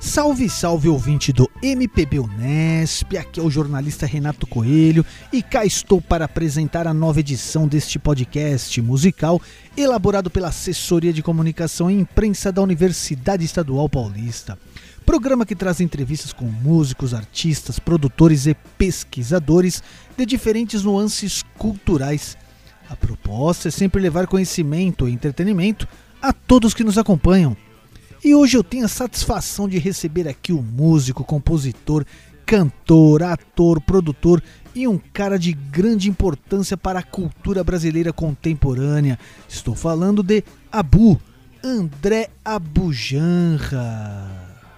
Salve, salve ouvinte do MPB Unesp, aqui é o jornalista Renato Coelho e cá estou para apresentar a nova edição deste podcast musical elaborado pela Assessoria de Comunicação e Imprensa da Universidade Estadual Paulista. Programa que traz entrevistas com músicos, artistas, produtores e pesquisadores de diferentes nuances culturais. A proposta é sempre levar conhecimento e entretenimento a todos que nos acompanham. E hoje eu tenho a satisfação de receber aqui um músico, compositor, cantor, ator, produtor e um cara de grande importância para a cultura brasileira contemporânea. Estou falando de Abu, André Abujanra.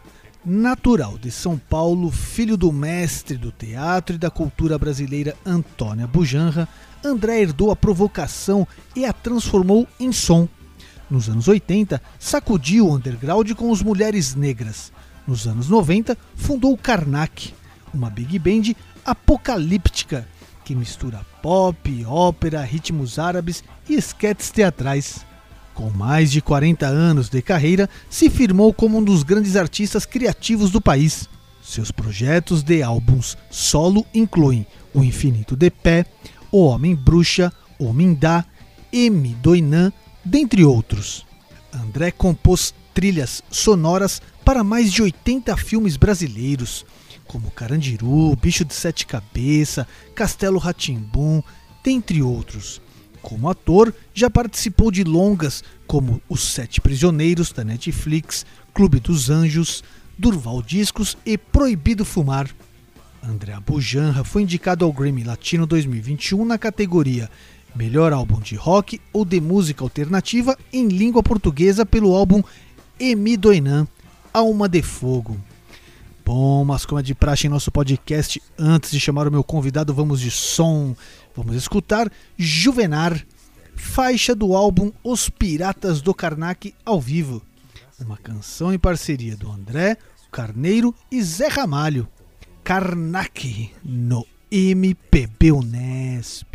Natural de São Paulo, filho do mestre do teatro e da cultura brasileira Antônio Abujanra, André herdou a provocação e a transformou em som. Nos anos 80, sacudiu o underground com os Mulheres Negras. Nos anos 90, fundou o Karnak, uma big band apocalíptica que mistura pop, ópera, ritmos árabes e esquetes teatrais. Com mais de 40 anos de carreira, se firmou como um dos grandes artistas criativos do país. Seus projetos de álbuns solo incluem O Infinito de Pé, O Homem Bruxa, Omindá, M. Doinan, dentre outros. André compôs trilhas sonoras para mais de 80 filmes brasileiros, como Carandiru, Bicho de Sete Cabeças, Castelo Rá-Tim-Bum, dentre outros. Como ator, já participou de longas como Os Sete Prisioneiros, da Netflix, Clube dos Anjos, Durval Discos e Proibido Fumar. André Abujanra foi indicado ao Grammy Latino 2021 na categoria Melhor Álbum de Rock ou de Música Alternativa em Língua Portuguesa pelo álbum M. Doinan, Alma de Fogo. Bom, mas como é de praxe em nosso podcast, antes de chamar o meu convidado, vamos de som. Vamos escutar Juvenar, faixa do álbum Os Piratas do Karnak ao vivo. Uma canção em parceria do André, Carneiro e Zé Ramalho. Karnak no MPB Unesp.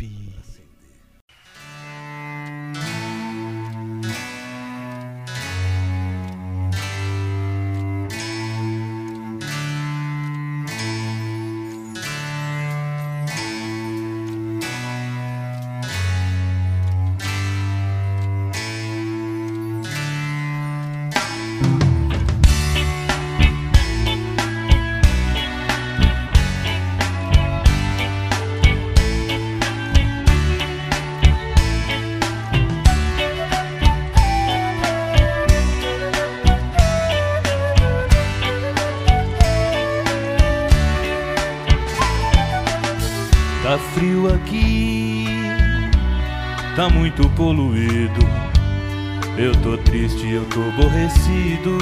Tá frio aqui, tá muito poluído. Eu tô triste, eu tô aborrecido.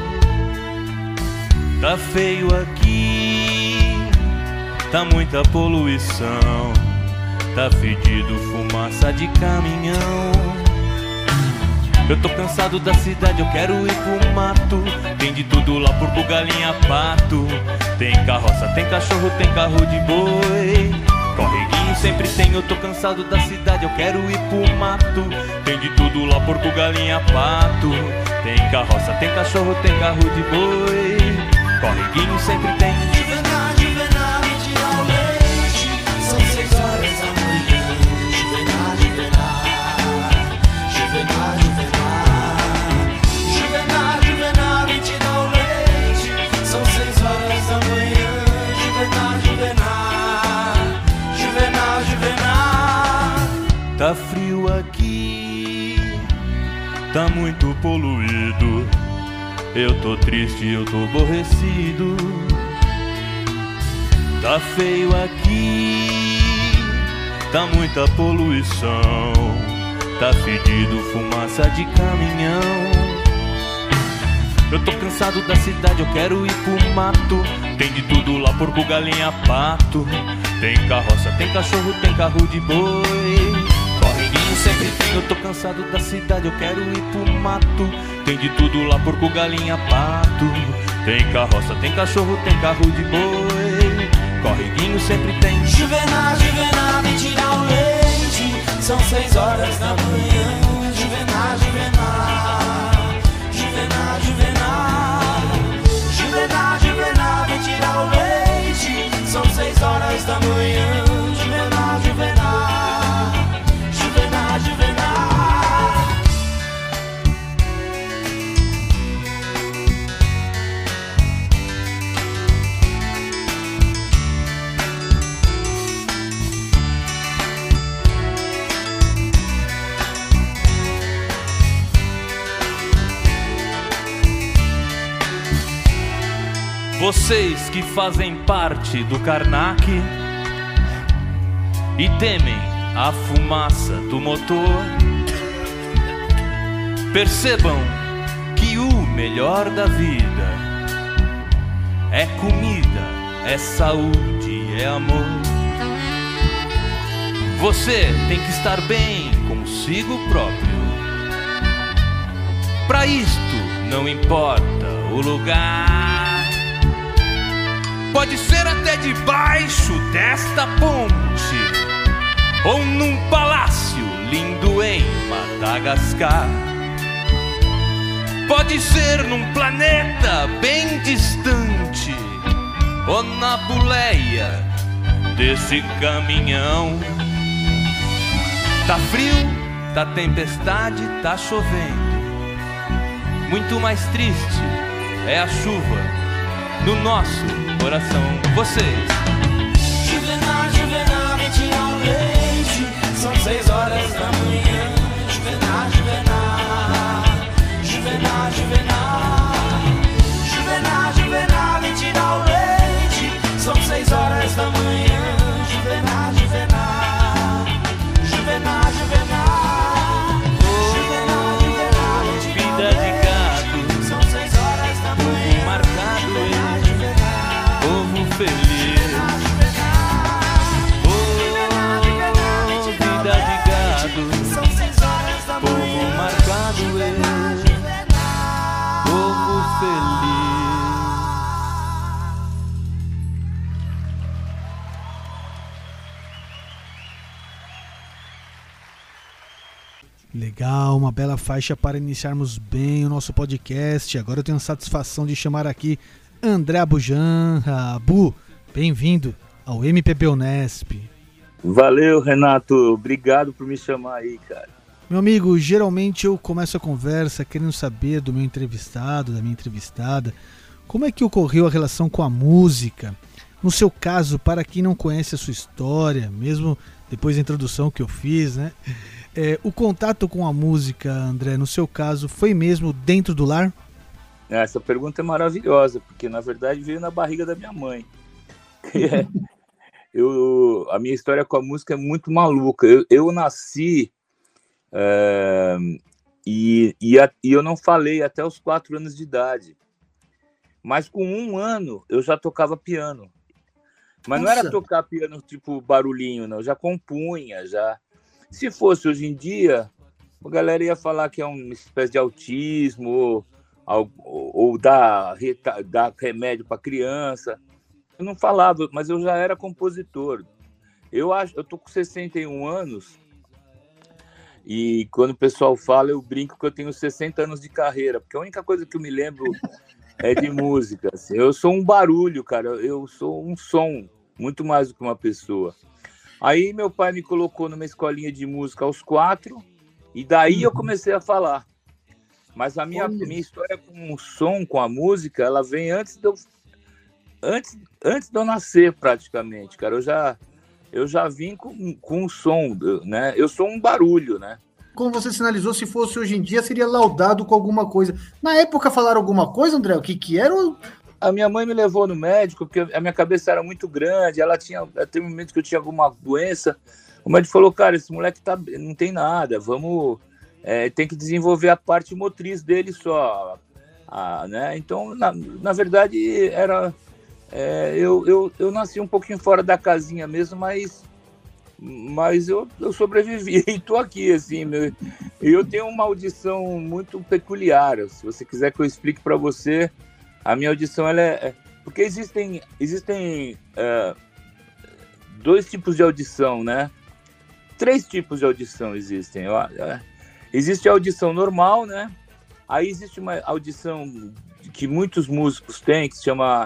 Tá feio aqui, tá muita poluição. Tá fedido, fumaça de caminhão. Eu tô cansado da cidade, eu quero ir pro mato. Tem de tudo lá, porco, galinha, pato. Tem carroça, tem cachorro, tem carro de boi. Correguinho sempre tem, eu tô cansado da cidade, eu quero ir pro mato. Tem de tudo lá, porco, galinha, pato. Tem carroça, tem cachorro, tem carro de boi. Correguinho sempre tem. Juvenar, Juvenar, me tira o leite. São 6 horas da manhã. Juvenar, Juvenar. Juvenar, Juvenar. Juvenar, Juvenar, me tira o leite. São 6 horas da manhã. Juvenar, Juvenar. Juvenar, Juvenar. Tá frio aqui, tá muito poluído. Eu tô triste, eu tô aborrecido. Tá feio aqui, tá muita poluição. Tá fedido, fumaça de caminhão. Eu tô cansado da cidade, eu quero ir pro mato. Tem de tudo lá, porco, galinha, pato. Tem carroça, tem cachorro, tem carro de boi. Correguinho sempre tem, eu tô cansado da cidade, eu quero ir pro mato. Tem de tudo lá, porco, galinha, pato. Tem carroça, tem cachorro, tem carro de boi. Correguinho sempre tem. Juvenar, Juvenar, me tira o leite. São 6 horas da manhã. Juvenar, Juvenar. Juvenar, Juvenar. Juvenar. Vocês que fazem parte do Karnak e temem a fumaça do motor, percebam que o melhor da vida é comida, é saúde, é amor. Você tem que estar bem consigo próprio. Pra isto não importa o lugar. Pode ser até debaixo desta ponte ou num palácio lindo em Madagascar. Pode ser num planeta bem distante ou na boleia desse caminhão. Tá frio, tá tempestade, tá chovendo. Muito mais triste é a chuva no nosso coração. Vocês. Juvenal, Juvenal, me tira um leite. São 6 horas da manhã. Juvenal, Juvenal. Juvenal, Juvenal. Juvenal, Juvenal, me tira um leite. São 6 horas da manhã. Juvenal, Juvenal. Juvenal, Juvenal. Juvenal, Juvenal, me tira um leite. São 6 horas da manhã. Marcado em povo feliz. Oh, vida de gado. São 6 horas da Povo manhã. marcado em povo feliz. Legal, uma bela faixa para iniciarmos bem o nosso podcast. Agora eu tenho a satisfação de chamar aqui André Abujanra. Abu, bem-vindo ao MPB Unesp. Valeu, Renato. Obrigado por me chamar aí, cara. Meu amigo, geralmente eu começo a conversa querendo saber do meu entrevistado, da minha entrevistada, como é que ocorreu a relação com a música. No seu caso, para quem não conhece a sua história, mesmo depois da introdução que eu fiz, né? O contato com a música, André, no seu caso, foi mesmo dentro do lar? Essa pergunta é maravilhosa, porque na verdade veio na barriga da minha mãe. A minha história com a música é muito maluca. Eu nasci e eu não falei até os 4 anos de idade. Mas com 1 ano eu já tocava piano. Mas Nossa. Não era tocar piano tipo barulhinho, não. Eu já compunha, já. Se fosse hoje em dia, a galera ia falar que é uma espécie de autismo ou dar remédio para criança. Eu não falava, mas eu já era compositor. Eu tô com 61 anos e quando o pessoal fala, eu brinco que eu tenho 60 anos de carreira, porque a única coisa que eu me lembro é de música. Assim. Eu sou um barulho, cara. Eu sou um som, muito mais do que uma pessoa. Aí meu pai me colocou numa escolinha de música aos 4 e daí eu comecei a falar. Mas a minha história com o som, com a música, ela vem antes de eu nascer praticamente, cara. Eu já vim com o som, né? Eu sou um barulho, né? Como você sinalizou, se fosse hoje em dia, seria laudado com alguma coisa. Na época falaram alguma coisa, André? O que era? A minha mãe me levou no médico, porque a minha cabeça era muito grande, teve um momento que eu tinha alguma doença. O médico falou, cara, esse moleque não tem nada, tem que desenvolver a parte motriz dele só. Né? Então, na verdade, eu nasci um pouquinho fora da casinha mesmo, mas eu sobrevivi e tô aqui, assim. Eu tenho uma audição muito peculiar. Se você quiser que eu explique para você, a minha audição, porque existem 2 tipos de audição, né? 3 tipos de audição existem. Existe a audição normal, né? Aí existe uma audição que muitos músicos têm, que se chama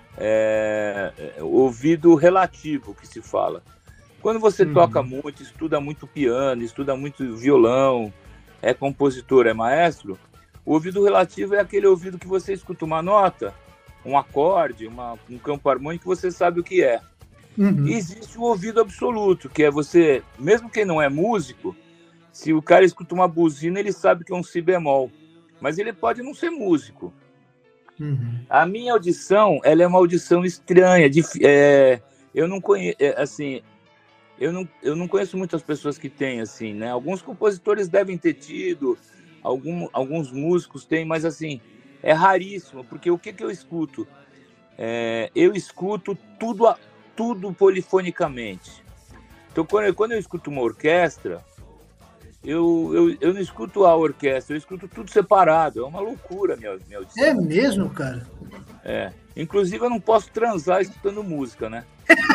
ouvido relativo, que se fala. Quando você toca muito, estuda muito piano, estuda muito violão, é compositor, é maestro, o ouvido relativo é aquele ouvido que você escuta uma nota, um acorde, um campo harmônico, que você sabe o que é. E existe o ouvido absoluto, que é você, mesmo quem não é músico, se o cara escuta uma buzina, ele sabe que é um si bemol, mas ele pode não ser músico. Uhum. A minha audição, ela é uma audição estranha. Eu não conheço, assim, eu não conheço muitas pessoas que têm, assim, né? Alguns compositores devem ter tido, alguns músicos têm, mas, assim, é raríssimo, porque o que eu escuto? Eu escuto tudo polifonicamente. Então, quando eu escuto uma orquestra, eu não escuto a orquestra, eu escuto tudo separado. É uma loucura minha audição. É mesmo, cara? Inclusive, eu não posso transar escutando música, né?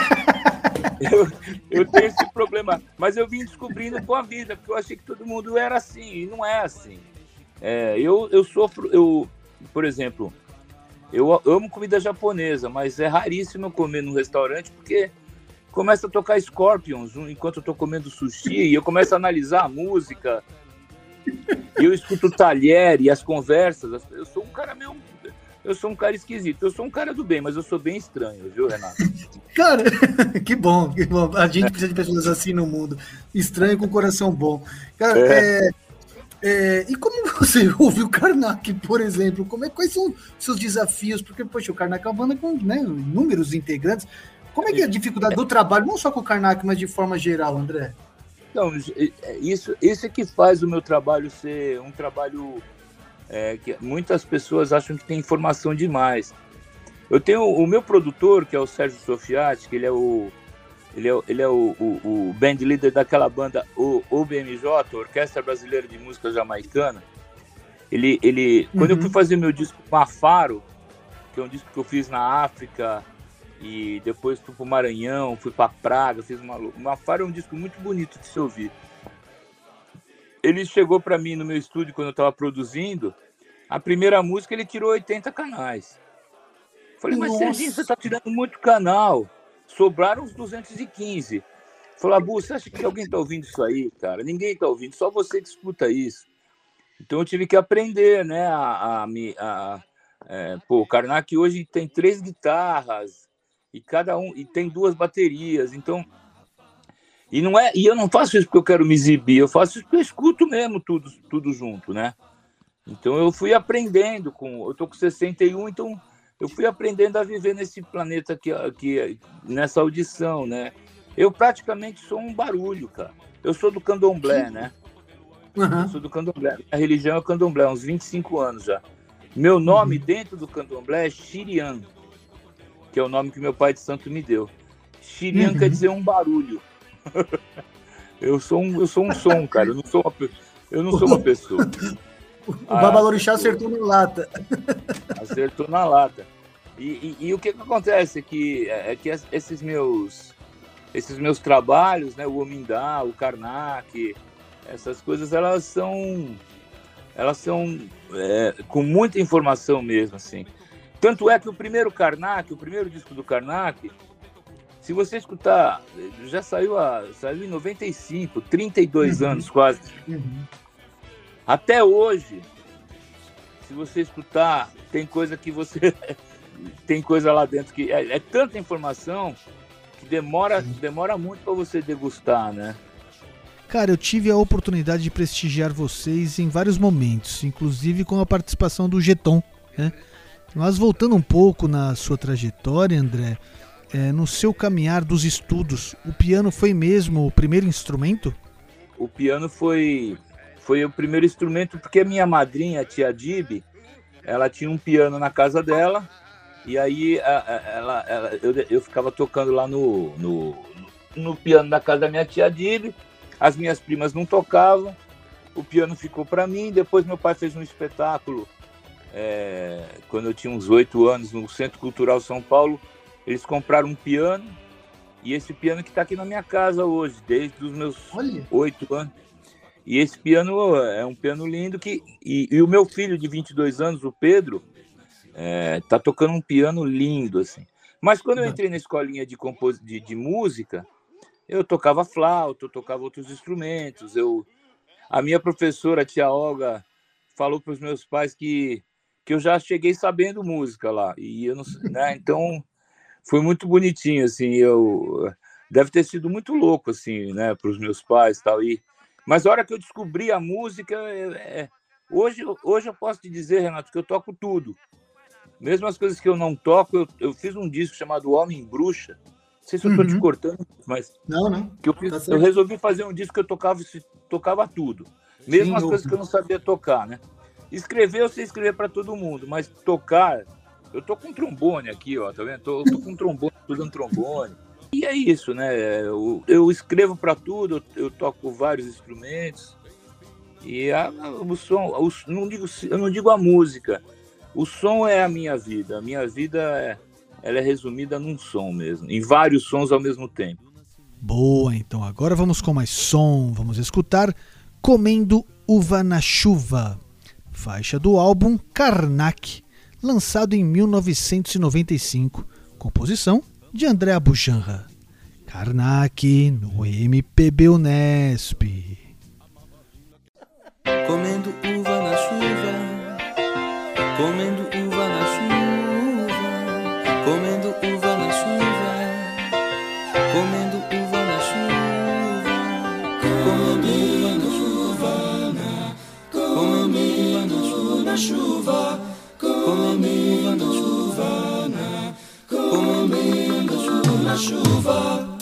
Eu tenho esse problema. Mas eu vim descobrindo com a vida, porque eu achei que todo mundo era assim, e não é assim. Eu sofro... por exemplo, eu amo comida japonesa, mas é raríssimo eu comer num restaurante, porque começa a tocar Scorpions enquanto eu tô comendo sushi, e eu começo a analisar a música, e eu escuto o talher e as conversas. Eu sou um cara esquisito, eu sou um cara do bem, mas eu sou bem estranho, viu, Renato? Cara, que bom, que bom. A gente precisa de pessoas assim no mundo. Estranho com coração bom. Cara, e como você ouve o Karnak, por exemplo? Quais são os seus desafios? Porque, poxa, o Karnak é uma banda com, né, inúmeros integrantes. Como é que é a dificuldade do trabalho, não só com o Karnak, mas de forma geral, André? Então, isso é que faz o meu trabalho ser um trabalho que muitas pessoas acham que tem informação demais. Eu tenho o meu produtor, que é o Sérgio Sofiati, que ele é o band leader daquela banda, o BMJ, Orquestra Brasileira de Música Jamaicana. Quando eu fui fazer meu disco Mafaro, que é um disco que eu fiz na África, e depois fui para o Maranhão, fui para Praga, fiz Mafaro é um disco muito bonito de se ouvir. Ele chegou para mim no meu estúdio quando eu estava produzindo, a primeira música ele tirou 80 canais. Falei, mas Serginho, você está tirando muito canal. Sobraram uns 215. Falei, Abu, você acha que alguém está ouvindo isso aí, cara? Ninguém está ouvindo, só você que escuta isso. Então eu tive que aprender, né? O Karnak hoje tem 3 guitarras, e tem 2 baterias. Então, e eu não faço isso porque eu quero me exibir, eu faço isso porque eu escuto mesmo tudo junto, né? Então eu fui aprendendo, eu tô com 61, então eu fui aprendendo a viver nesse planeta aqui, nessa audição, né? Eu praticamente sou um barulho, cara. Eu sou do candomblé, né? Eu sou do candomblé. A religião é o candomblé, há uns 25 anos já. Meu nome dentro do candomblé é Xirian, que é o nome que meu pai de santo me deu. Xirian quer dizer um barulho. Eu sou um som, cara. Eu não sou uma pessoa. O Babalorixá acertou na lata. Acertou na lata. E o que acontece é que esses meus trabalhos, né, o Omindá, o Karnak, essas coisas, elas são com muita informação mesmo, assim. Tanto é que o primeiro disco do Karnak, se você escutar, já saiu em 95, 32 anos quase. Até hoje, se você escutar, tem coisa lá dentro que é tanta informação que demora muito para você degustar, né? Cara, eu tive a oportunidade de prestigiar vocês em vários momentos, inclusive com a participação do Geton, né? Mas voltando um pouco na sua trajetória, André, no seu caminhar dos estudos, o piano foi mesmo o primeiro instrumento? O piano foi o primeiro instrumento, porque a minha madrinha, a tia Dib, ela tinha um piano na casa dela, e aí eu ficava tocando lá no piano da casa da minha tia Dib. As minhas primas não tocavam, o piano ficou para mim. Depois meu pai fez um espetáculo, quando eu tinha uns 8 anos, no Centro Cultural São Paulo. Eles compraram um piano, e esse piano que está aqui na minha casa hoje, desde os meus 8 anos. E esse piano é um piano lindo, e o meu filho de 22 anos, o Pedro, tá tocando um piano lindo, assim. Mas quando eu entrei na escolinha de música, eu tocava flauta, eu tocava outros instrumentos. A minha professora, a tia Olga, falou para os meus pais que eu já cheguei sabendo música lá. E eu não, né? Então, foi muito bonitinho, assim. Deve ter sido muito louco, assim, né, para os meus pais e tal. Mas a hora que eu descobri a música, hoje eu posso te dizer, Renato, que eu toco tudo. Mesmo as coisas que eu não toco, eu fiz um disco chamado Homem Bruxa. Não sei se eu tô te cortando, mas... Não. Que eu resolvi fazer um disco que eu tocava tudo. Mesmo as coisas que eu não sabia tocar, né? Escrever, eu sei escrever para todo mundo, mas tocar... Eu tô com um trombone aqui, ó, tá vendo? Eu tô com um trombone, estudando trombone. E é isso, né? Eu escrevo para tudo, eu toco vários instrumentos. E o som, eu não digo a música. O som é a minha vida. A minha vida ela é resumida num som mesmo, em vários sons ao mesmo tempo. Boa, então agora vamos com mais som. Vamos escutar Comendo Uva na Chuva, faixa do álbum Karnak, lançado em 1995, composição de André Abujanra. Karnak no MPB Unesp. Comendo uva na chuva, comendo uva na chuva, comendo uva na chuva, comendo uva na chuva, comendo uva na chuva, comendo uva na chuva, comendo uva na chuva, comendo uva na chuva.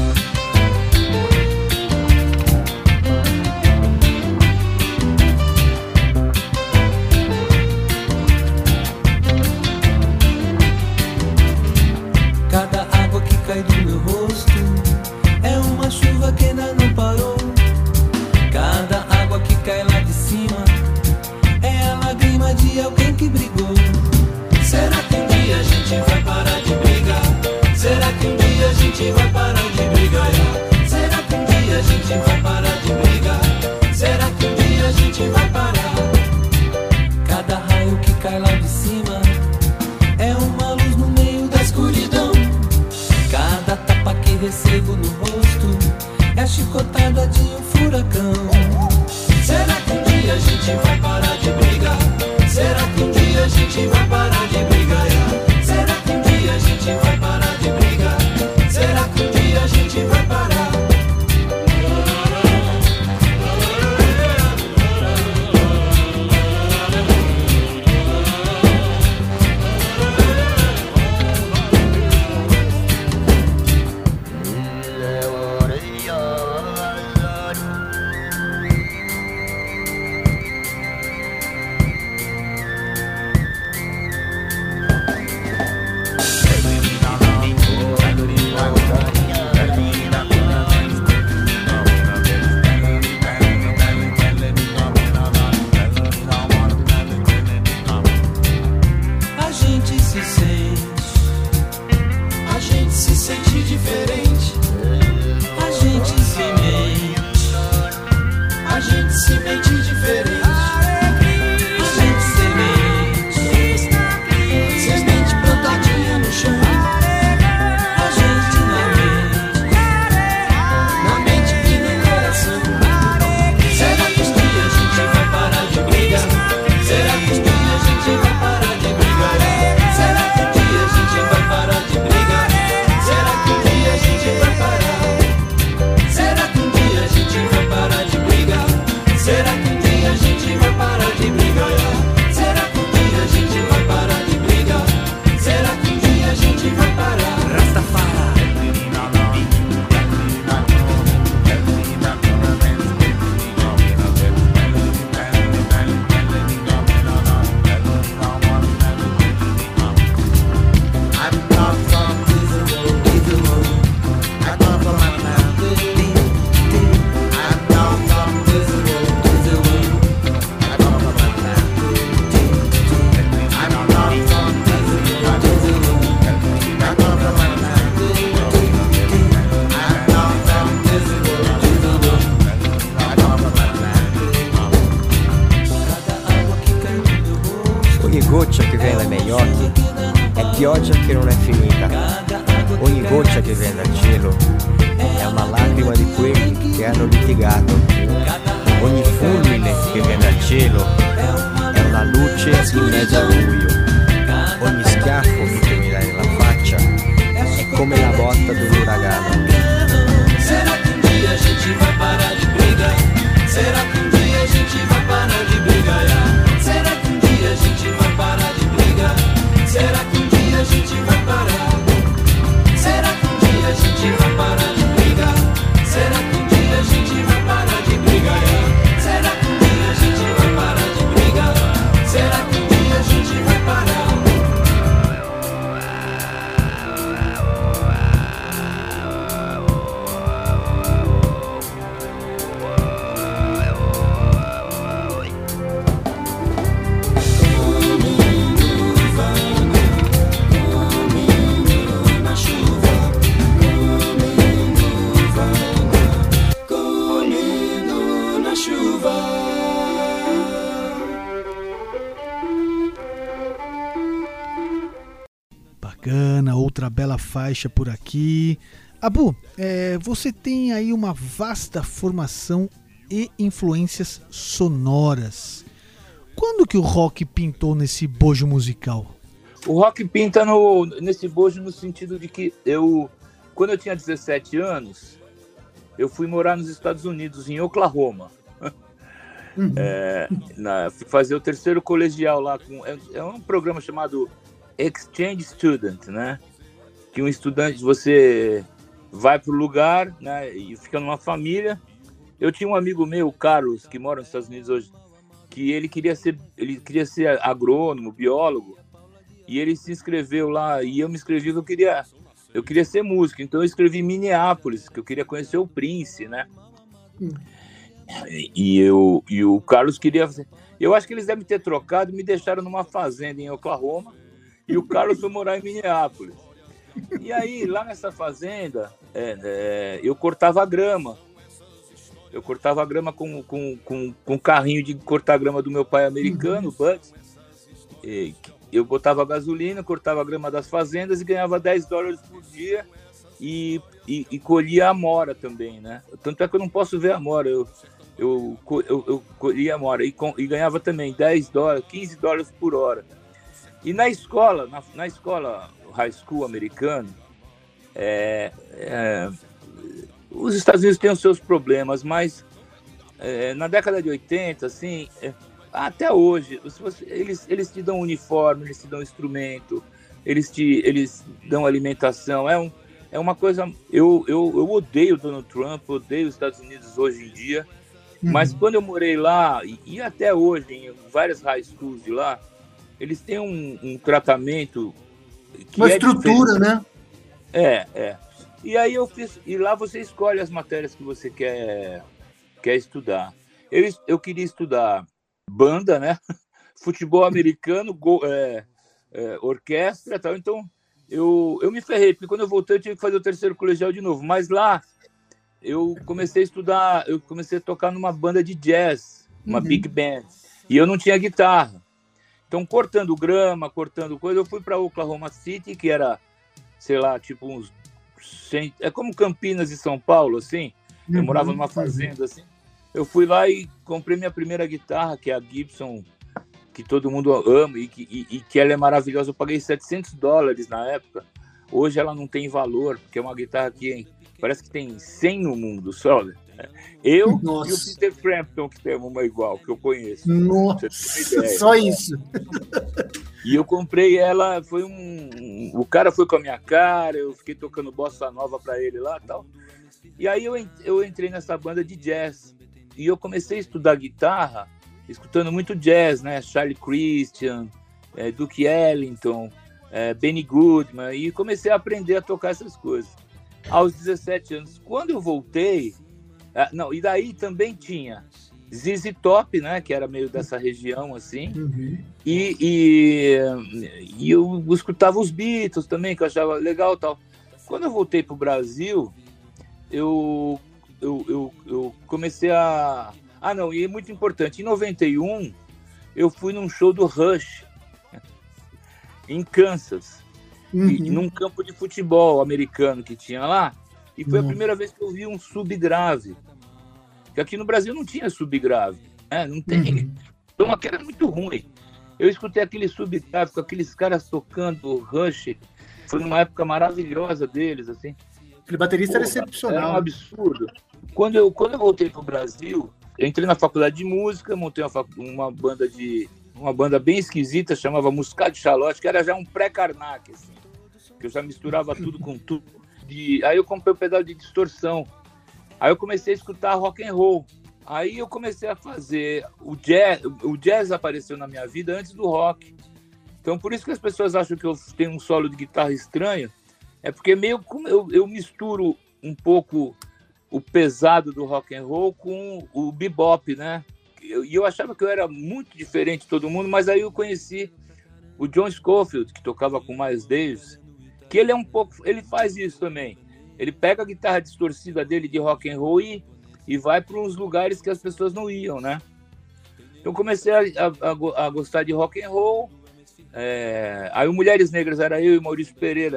Cada água que cai do meu rosto é uma chuva que ainda não parou. Cada água que cai lá de cima é a lágrima de alguém que brigou. Será que um dia a gente vai parar de brigar? Será que um dia a gente vai parar de brigar? Será que um dia a gente vai parar de brigar? Será que um dia a gente vai parar? Cada raio que cai lá de cima é uma luz no meio da escuridão. Cada tapa que recebo no rosto é a chicotada de um furacão. Será que um dia a gente vai parar de brigar? Será que um dia a gente vai parar de brigar? Será que um dia a gente vai parar de brigar? Será que um dia a gente vai parar? goccia che viene dai miei occhi è pioggia che non è finita. Ogni goccia che viene dal cielo è una lacrima di quelli che hanno litigato. Ogni fulmine che viene dal cielo è una luce in mezzo al buio. Ogni schiaffo che mi dai nella faccia è come la botta di un uragano. Será que um dia a gente vai parar de brigar? Será que um dia a gente vai parar de brigar? Será que um dia a gente vai parar de brigar? outra bela faixa por aqui. Abu, você tem aí uma vasta formação e influências sonoras. Quando que o rock pintou nesse bojo musical? O rock pinta nesse bojo no sentido de que quando eu tinha 17 anos, eu fui morar nos Estados Unidos, em Oklahoma. Uhum. Fui fazer o terceiro colegial lá. É um programa chamado Exchange Student, né? Que um estudante, você vai para o lugar, né, e fica numa família. Eu tinha um amigo meu, o Carlos, que mora nos Estados Unidos hoje, que ele queria ser agrônomo, biólogo, e ele se inscreveu lá, e eu me inscrevi porque eu queria ser músico, então eu escrevi Minneapolis, que eu queria conhecer o Prince, né? E o Carlos queria... Eu acho que eles devem ter trocado, me deixaram numa fazenda em Oklahoma, e o Carlos foi morar em Minneapolis. E aí, lá nessa fazenda, eu cortava grama. Eu cortava grama com um carrinho de cortar grama do meu pai americano, Bud. Eu botava gasolina, cortava a grama das fazendas e ganhava $10 por dia e colhia amora também, né? Tanto é que eu não posso ver amora. Eu colhia amora e ganhava também $10, $15 por hora. E na escola high school americano, os Estados Unidos têm os seus problemas, mas na década de 80, assim, até hoje, eles te dão uniforme, eles te dão instrumento, eles dão alimentação. É uma coisa... Eu odeio o Donald Trump, odeio os Estados Unidos hoje em dia, mas quando eu morei lá, e até hoje, em várias high schools de lá, eles têm um tratamento... Uma estrutura, né? E aí e lá você escolhe as matérias que você quer estudar. Eu queria estudar banda, né? Futebol americano, orquestra e tal. Então, eu me ferrei, porque quando eu voltei eu tive que fazer o terceiro colegial de novo. Mas lá, eu comecei a estudar, eu comecei a tocar numa banda de jazz, uma big band. E eu não tinha guitarra. Então, cortando grama, cortando coisa, eu fui para Oklahoma City, que era, sei lá, tipo uns 100... É como Campinas e São Paulo, assim. Eu morava numa fazenda, assim. Eu fui lá e comprei minha primeira guitarra, que é a Gibson, que todo mundo ama e que ela é maravilhosa. Eu paguei $700 na época. Hoje ela não tem valor, porque é uma guitarra que parece que tem 100 no mundo só. Eu Nossa. E o Peter Frampton, que tem uma igual, que eu conheço. Nossa, só isso. E eu comprei ela, o cara foi com a minha cara, eu fiquei tocando bossa nova pra ele lá e tal. E aí eu entrei nessa banda de jazz. E eu comecei a estudar guitarra, escutando muito jazz, né? Charlie Christian, Duke Ellington, Benny Goodman, e comecei a aprender a tocar essas coisas. Aos 17 anos. Quando eu voltei... e daí também tinha ZZ Top, né? Que era meio dessa região, assim. E eu escutava os Beatles também, que eu achava legal e tal. Quando eu voltei pro Brasil, eu comecei a... e é muito importante. Em 91, eu fui num show do Rush, em Kansas. E num campo de futebol americano que tinha lá, e foi a primeira vez que eu vi um subgrave, que aqui no Brasil não tinha subgrave, né? Não tem. Então aquilo era muito ruim. Eu escutei aquele subgrave com aqueles caras tocando Rush, foi uma época maravilhosa deles, assim. Aquele baterista era excepcional. Era um absurdo. Quando eu voltei para o Brasil, eu entrei na faculdade de música, montei uma banda bem esquisita, chamava Muscat Chalote, que era já um pré-Karnak, assim, que eu já misturava tudo com tudo. Aí eu comprei um pedal de distorção. Aí eu comecei a escutar rock and roll. Aí eu comecei a fazer... O jazz apareceu na minha vida antes do rock. Então, por isso que as pessoas acham que eu tenho um solo de guitarra estranho, é porque meio como eu misturo um pouco o pesado do rock and roll com o bebop, né? E eu achava que eu era muito diferente de todo mundo, mas aí eu conheci o John Scofield, que tocava com Miles Davis, que ele faz isso também. Ele pega a guitarra distorcida dele de rock and roll e vai para uns lugares que as pessoas não iam, né? Então comecei a gostar de rock and roll. Aí o Mulheres Negras era eu e Maurício Pereira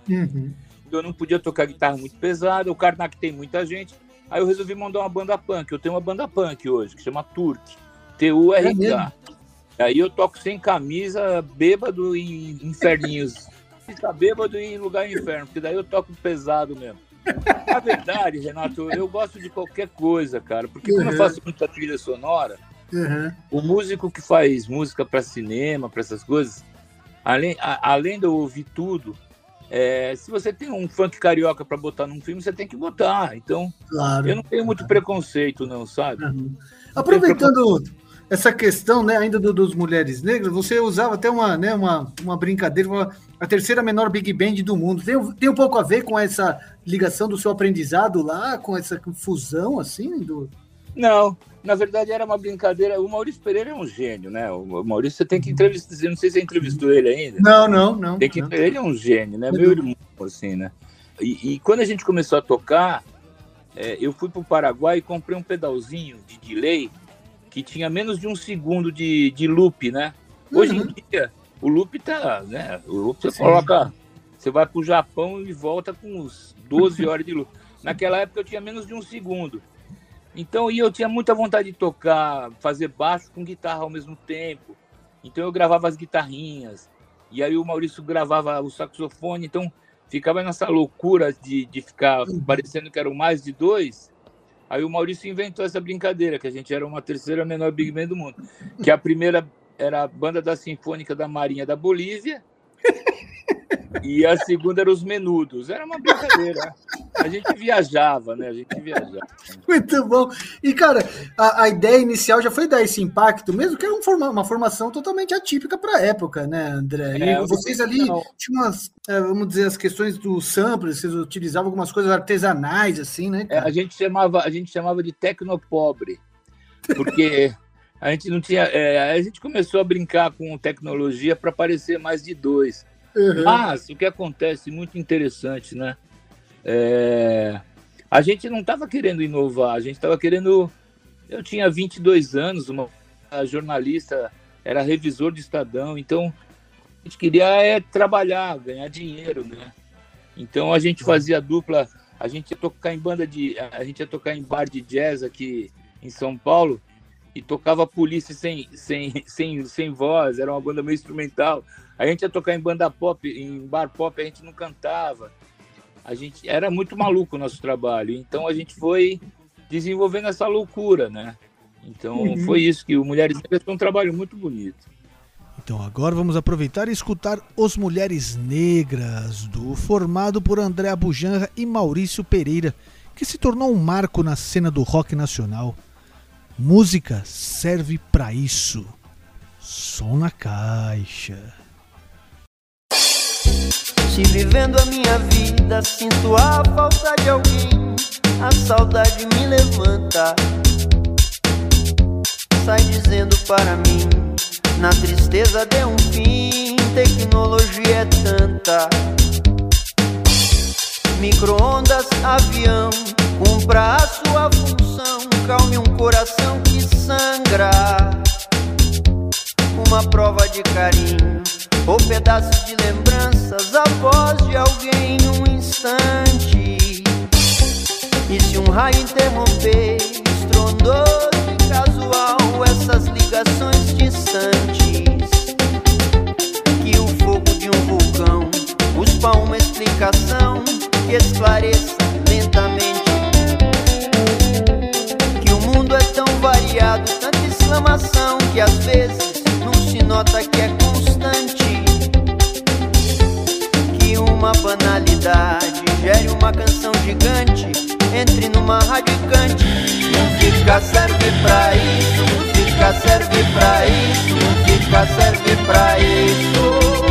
Eu não podia tocar guitarra muito pesada, o Karnak tem muita gente. Aí eu resolvi mandar uma banda punk. Eu tenho uma banda punk hoje, que chama Turk. T-U-R-K. Aí eu toco sem camisa, bêbado em inferninhos. Fica bêbado em lugar inferno, porque daí eu toco pesado mesmo. Na verdade, Renato, eu gosto de qualquer coisa, cara. Porque como eu faço muita trilha sonora, o músico que faz música para cinema, para essas coisas, além de eu ouvir tudo, se você tem um funk carioca para botar num filme, você tem que botar. Então, eu não tenho muito preconceito, não, sabe? Aproveitando essa questão, né, ainda dos Mulheres Negras, você usava até uma brincadeira, a terceira menor big band do mundo. Tem um pouco a ver com essa ligação do seu aprendizado lá, com essa fusão, assim? Não, na verdade era uma brincadeira. O Maurício Pereira é um gênio, né? O Maurício, você tem que entrevistar. Não sei se você entrevistou ele ainda. Não. Ele é um gênio, né? Meu irmão, assim, né? E quando a gente começou a tocar, eu fui pro Paraguai e comprei um pedalzinho de delay que tinha menos de 1 segundo de loop, né? Hoje em dia, o loop tá, né? O loop você coloca, você vai pro Japão e volta com uns 12 horas de loop. Naquela época eu tinha menos de 1 segundo. Então, eu tinha muita vontade de tocar, fazer baixo com guitarra ao mesmo tempo. Então eu gravava as guitarrinhas, e aí o Maurício gravava o saxofone, então ficava nessa loucura de ficar parecendo que eram mais de 2. Aí o Maurício inventou essa brincadeira, que a gente era uma terceira menor big band do mundo. Que a primeira era a banda da Sinfônica da Marinha da Bolívia, e a segunda era os Menudos. Era uma brincadeira. A gente viajava, né? Muito bom. E, cara, a ideia inicial já foi dar esse impacto, mesmo que era uma formação totalmente atípica para a época, né, André? E vocês ali tinham vamos dizer, as questões do sample, vocês utilizavam algumas coisas artesanais, assim, né? A gente chamava de tecnopobre, porque a gente não tinha... a gente começou a brincar com tecnologia para parecer mais de 2. Mas o que acontece, muito interessante, né? A gente não estava querendo inovar, a gente estava querendo... Eu tinha 22 anos, uma jornalista, era revisor de Estadão, então a gente queria trabalhar, ganhar dinheiro, né? Então a gente fazia dupla, a gente ia tocar em bar de jazz aqui em São Paulo e tocava Polícia sem voz, era uma banda meio instrumental. A gente ia tocar em banda pop, em bar pop, a gente não cantava. Era muito maluco o nosso trabalho. Então a gente foi desenvolvendo essa loucura, né? Então foi isso que o Mulheres Negras foi um trabalho muito bonito. Então agora vamos aproveitar e escutar Os Mulheres Negras, formado por André Abujanra e Maurício Pereira, que se tornou um marco na cena do rock nacional. Música serve pra isso. Som na caixa. Se vivendo a minha vida sinto a falta de alguém, a saudade me levanta, sai dizendo para mim, na tristeza dê um fim, tecnologia é tanta. Micro-ondas, avião, cumpra a sua função, calme um coração que sangra, uma prova de carinho, ou pedaços de lembranças, a voz de alguém um instante. E se um raio interromper, estrondoso e casual, essas ligações distantes, que o fogo de um vulcão cuspa uma explicação que esclareça lentamente, que o mundo é tão variado, tanta exclamação, que às vezes não se nota que é constante, que uma banalidade gere uma canção gigante, entre numa radicante. Música serve pra isso, música serve pra isso, música serve pra isso,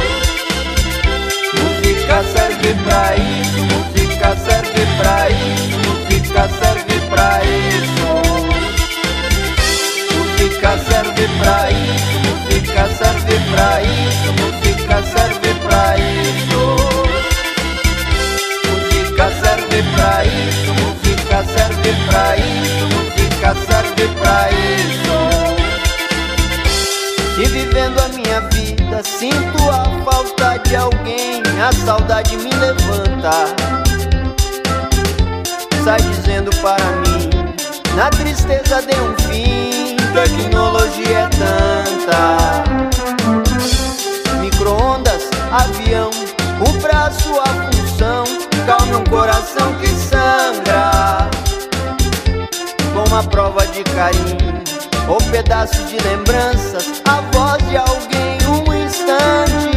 música serve pra isso, música serve pra isso, música serve pra isso, música serve pra isso, música serve pra isso, música serve pra isso, música serve pra isso, música serve pra isso, música serve pra isso. Se vivendo a minha vida sinto a falta de de alguém, a saudade me levanta. Sai dizendo para mim, na tristeza dê um fim, tecnologia é tanta. Micro-ondas, avião, cumpra a sua função, calme um coração que sangra. Com uma prova de carinho, ou pedaço de lembranças, a voz de alguém, um instante.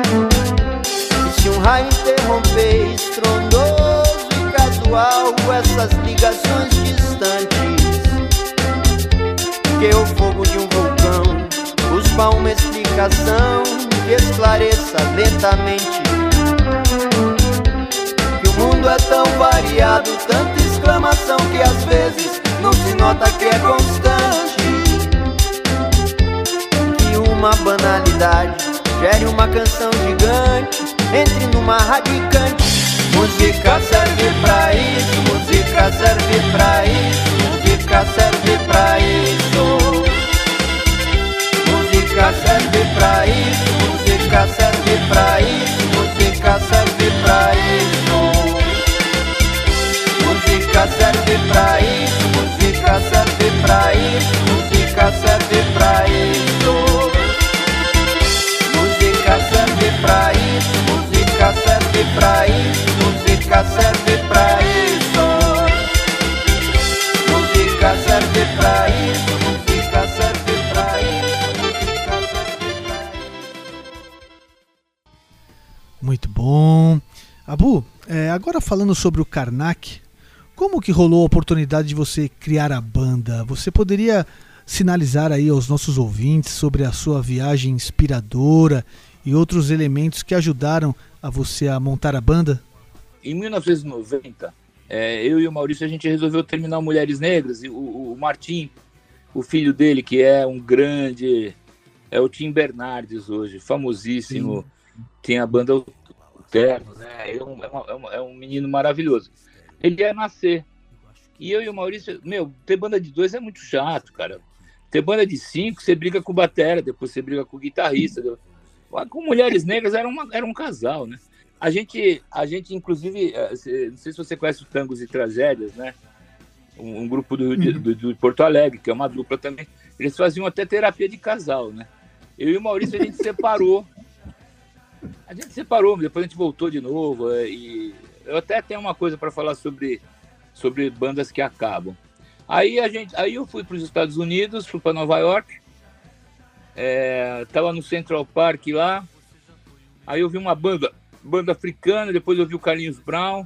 E se um raio interromper, estrondoso e casual, essas ligações distantes, que o fogo de um vulcão cuspa uma explicação que esclareça lentamente que o mundo é tão variado, tanta exclamação que às vezes não se nota que é constante, que uma banalidade gere uma canção gigante, entre numa radicante. Música serve pra isso, música serve pra isso, música serve pra isso. Música serve pra isso, música serve pra isso, música serve pra isso. Música serve pra isso, música serve pra isso, música serve pra isso. Música serve pra isso, música serve pra isso, música serve pra isso. Música serve pra isso, música serve pra isso, música serve pra isso. Muito bom. Abu, agora falando sobre o Karnak, como que rolou a oportunidade de você criar a banda? Você poderia sinalizar aí aos nossos ouvintes sobre a sua viagem inspiradora e outros elementos que ajudaram a você a montar a banda? Em 1990, eu e o Maurício, a gente resolveu terminar o Mulheres Negras, e o Martim, o filho dele, que é um grande... É o Tim Bernardes hoje, famosíssimo. Sim. Tem a banda O Terno, né? É um menino maravilhoso. Ele ia nascer. E eu e o Maurício... ter banda de 2 é muito chato, cara. Ter banda de 5, você briga com o batera, depois você briga com o guitarrista. Com Mulheres Negras era um casal, né? A gente, inclusive, não sei se você conhece o Tangos e Tragédias, né? Um grupo do Porto Alegre, que é uma dupla também. Eles faziam até terapia de casal, né? Eu e o Maurício, a gente separou. Depois a gente voltou de novo. E eu até tenho uma coisa para falar sobre bandas que acabam. Aí eu fui para os Estados Unidos, fui para Nova York. Tava no Central Park lá. Aí eu vi uma banda africana, depois eu vi o Carlinhos Brown.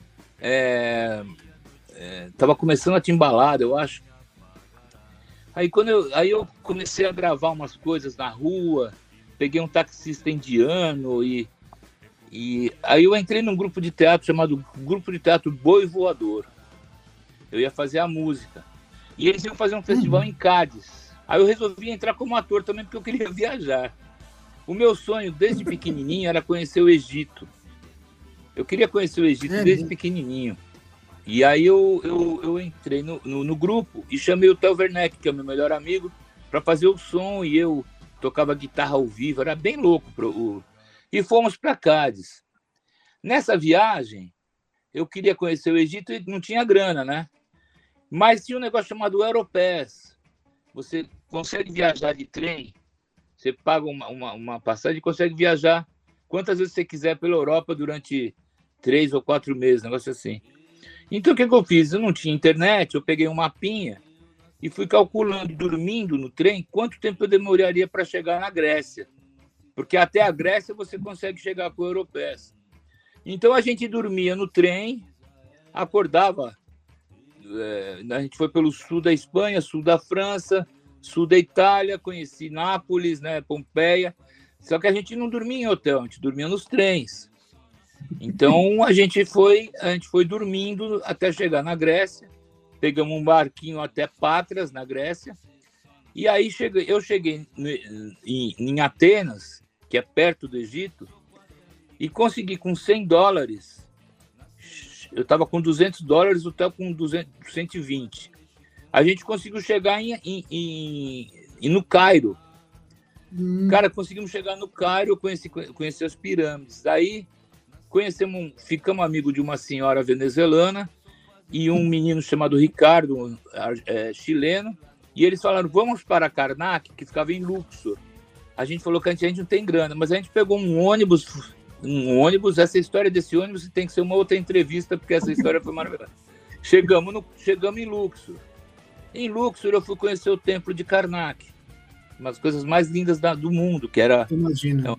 Tava começando a Timbalada, eu acho. Aí eu comecei a gravar umas coisas na rua, peguei um taxista indiano e aí eu entrei num grupo de teatro chamado Grupo de Teatro Boi Voador. Eu ia fazer a música. E eles iam fazer um festival em Cádiz. Aí eu resolvi entrar como ator também, porque eu queria viajar. O meu sonho, desde pequenininho, era conhecer o Egito. Eu queria conhecer o Egito desde pequenininho. E aí eu entrei no grupo e chamei o Theo Werneck, que é o meu melhor amigo, para fazer o som, e eu tocava guitarra ao vivo, era bem louco. E fomos para Cádiz. Nessa viagem, eu queria conhecer o Egito e não tinha grana, né? Mas tinha um negócio chamado Europass. Você consegue viajar de trem, você paga uma passagem e consegue viajar quantas vezes você quiser pela Europa durante 3 ou 4 meses, um negócio assim. Então, o que eu fiz? Eu não tinha internet, eu peguei um mapinha e fui calculando, dormindo no trem, quanto tempo eu demoraria para chegar na Grécia. Porque até a Grécia você consegue chegar com o Europass. Então, a gente dormia no trem, acordava. A gente foi pelo sul da Espanha, sul da França, sul da Itália, conheci Nápoles, né, Pompeia. Só que a gente não dormia em hotel, a gente dormia nos trens. Então, a gente foi dormindo até chegar na Grécia. Pegamos um barquinho até Patras, na Grécia. E aí eu cheguei em Atenas, que é perto do Egito, e consegui com $100. Eu estava com $200, o hotel com 120. A gente conseguiu chegar no Cairo. Cara, conseguimos chegar no Cairo, conhecer as pirâmides. Aí ficamos amigos de uma senhora venezuelana e um menino chamado Ricardo, chileno, e eles falaram, vamos para Karnak, que ficava em Luxor. A gente falou que a gente não tem grana, mas a gente pegou um ônibus, essa história desse ônibus tem que ser uma outra entrevista, porque essa história foi maravilhosa. Chegamos em Luxor. Em Luxor eu fui conhecer o templo de Karnak, uma das coisas mais lindas do mundo, que era... Imagina.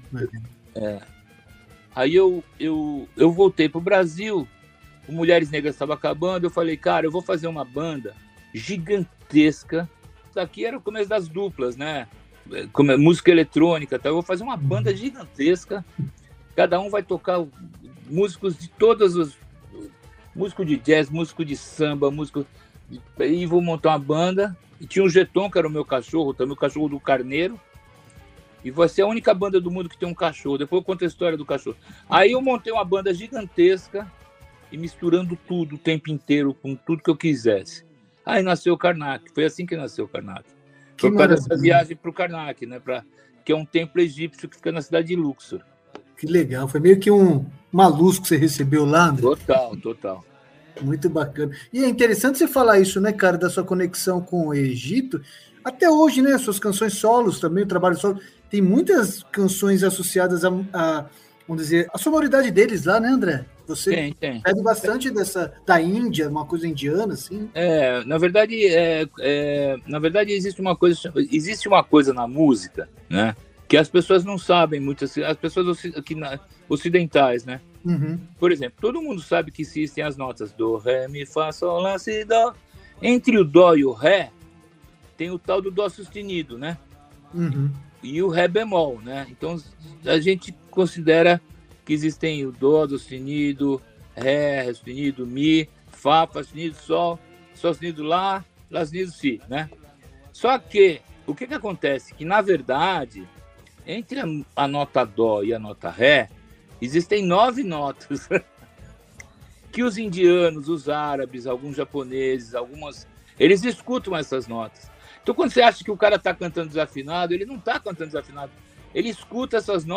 Aí eu voltei para o Brasil, o Mulheres Negras estava acabando, eu falei, cara, eu vou fazer uma banda gigantesca. Daqui era o começo das duplas, né? Música eletrônica, tá? Eu vou fazer uma banda gigantesca, cada um vai tocar músicos de todas as... músico de jazz, músico de samba, e vou montar uma banda. E tinha o Geton, que era o meu cachorro, também o cachorro do Carneiro. E vai ser a única banda do mundo que tem um cachorro. Depois eu conto a história do cachorro. Aí eu montei uma banda gigantesca e misturando tudo o tempo inteiro com tudo que eu quisesse. Aí nasceu o Karnak. Foi assim que nasceu o Karnak. Foi por causa dessa viagem para o Karnak, né? Que é um templo egípcio que fica na cidade de Luxor. Que legal. Foi meio que uma luz que você recebeu lá, André. Total. Muito bacana. E é interessante você falar isso, né, cara, da sua conexão com o Egito. Até hoje, né, suas canções solos também, o trabalho solo, tem muitas canções associadas a vamos dizer, a sonoridade deles lá, né, André? Você pega bastante da Índia, uma coisa indiana, assim. Na verdade existe uma coisa na música, né, que as pessoas não sabem muito, as pessoas ocidentais, né? Uhum. Por exemplo, todo mundo sabe que existem as notas do, ré, mi, fá, sol, lá, si, dó. Entre o dó e o ré, tem o tal do dó sustenido, né? Uhum. E o ré bemol, né? Então, a gente considera que existem o dó sustenido, ré sustenido, mi, fá sustenido, sol sustenido, lá sustenido, si, né? Só que, o que acontece? Que, na verdade, entre a nota dó e a nota ré, existem 9 notas que os indianos, os árabes, alguns japoneses, eles escutam essas notas. Então, quando você acha que o cara está cantando desafinado, ele não está cantando desafinado. Ele escuta essas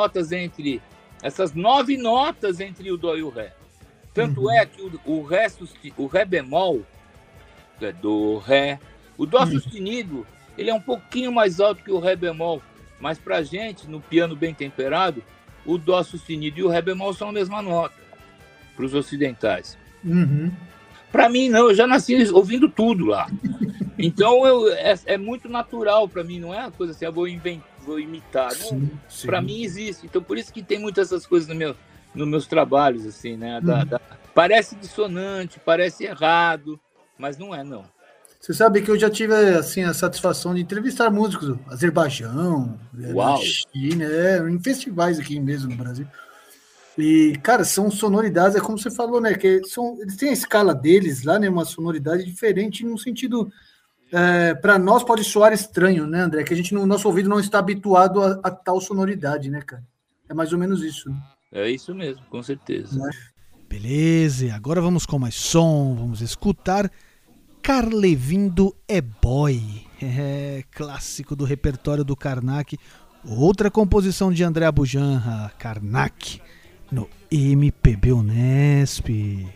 9 notas entre o dó e o ré. Tanto é que o ré bemol, do ré, o dó sustenido, ele é um pouquinho mais alto que o ré bemol, mas pra gente, no piano bem temperado, o dó sustenido e o ré bemol são a mesma nota, para os ocidentais. Uhum. Para mim, não, eu já nasci ouvindo tudo lá. Então, é muito natural para mim, não é uma coisa assim, eu vou imitar. Para mim, existe. Então, por isso que tem muitas essas coisas nos meus trabalhos, assim, né? Parece dissonante, parece errado, mas não é, não. Você sabe que eu já tive assim, a satisfação de entrevistar músicos do Azerbaijão, da China, em festivais aqui mesmo no Brasil. E, cara, são sonoridades, é como você falou, né? Que eles têm a escala deles lá, né? Uma sonoridade diferente, num sentido. Para nós pode soar estranho, né, André? Que a gente, no nosso ouvido, não está habituado a tal sonoridade, né, cara? É mais ou menos isso. Né? É isso mesmo, com certeza. Beleza, e agora vamos com mais som, vamos escutar Carlevindo é Boy, clássico do repertório do Karnak, outra composição de André Abujanra, Karnak, no MPB Unesp.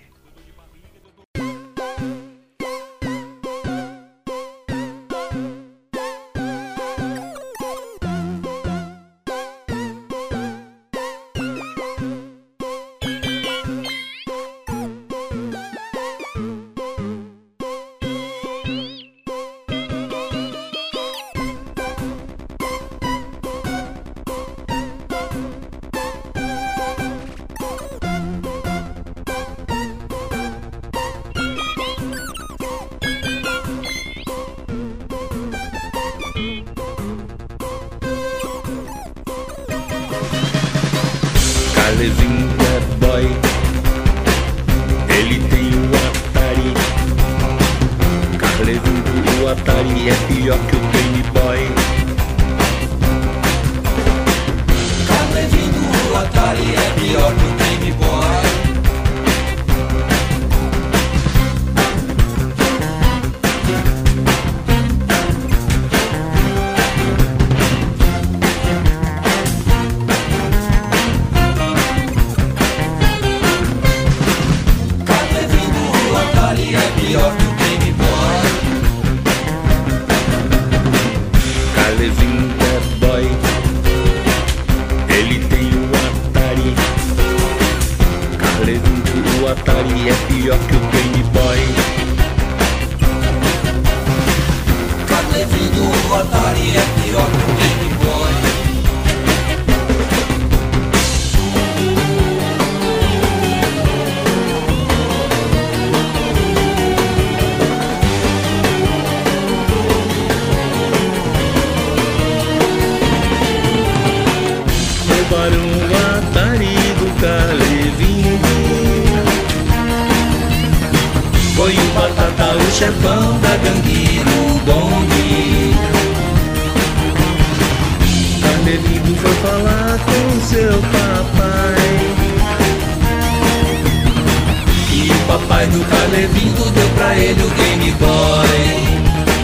Carlevindo é boy, ele tem o Atari. Carlevindo, o Atari é pior que o Game Boy. Carlevindo, o Atari é pior que o Game Boy. para o Atari do Calevinho. Foi o Batata, o chefão da gangue no bonde. Calevinho foi falar com seu papai, e o papai do Calevinho deu pra ele o Game Boy.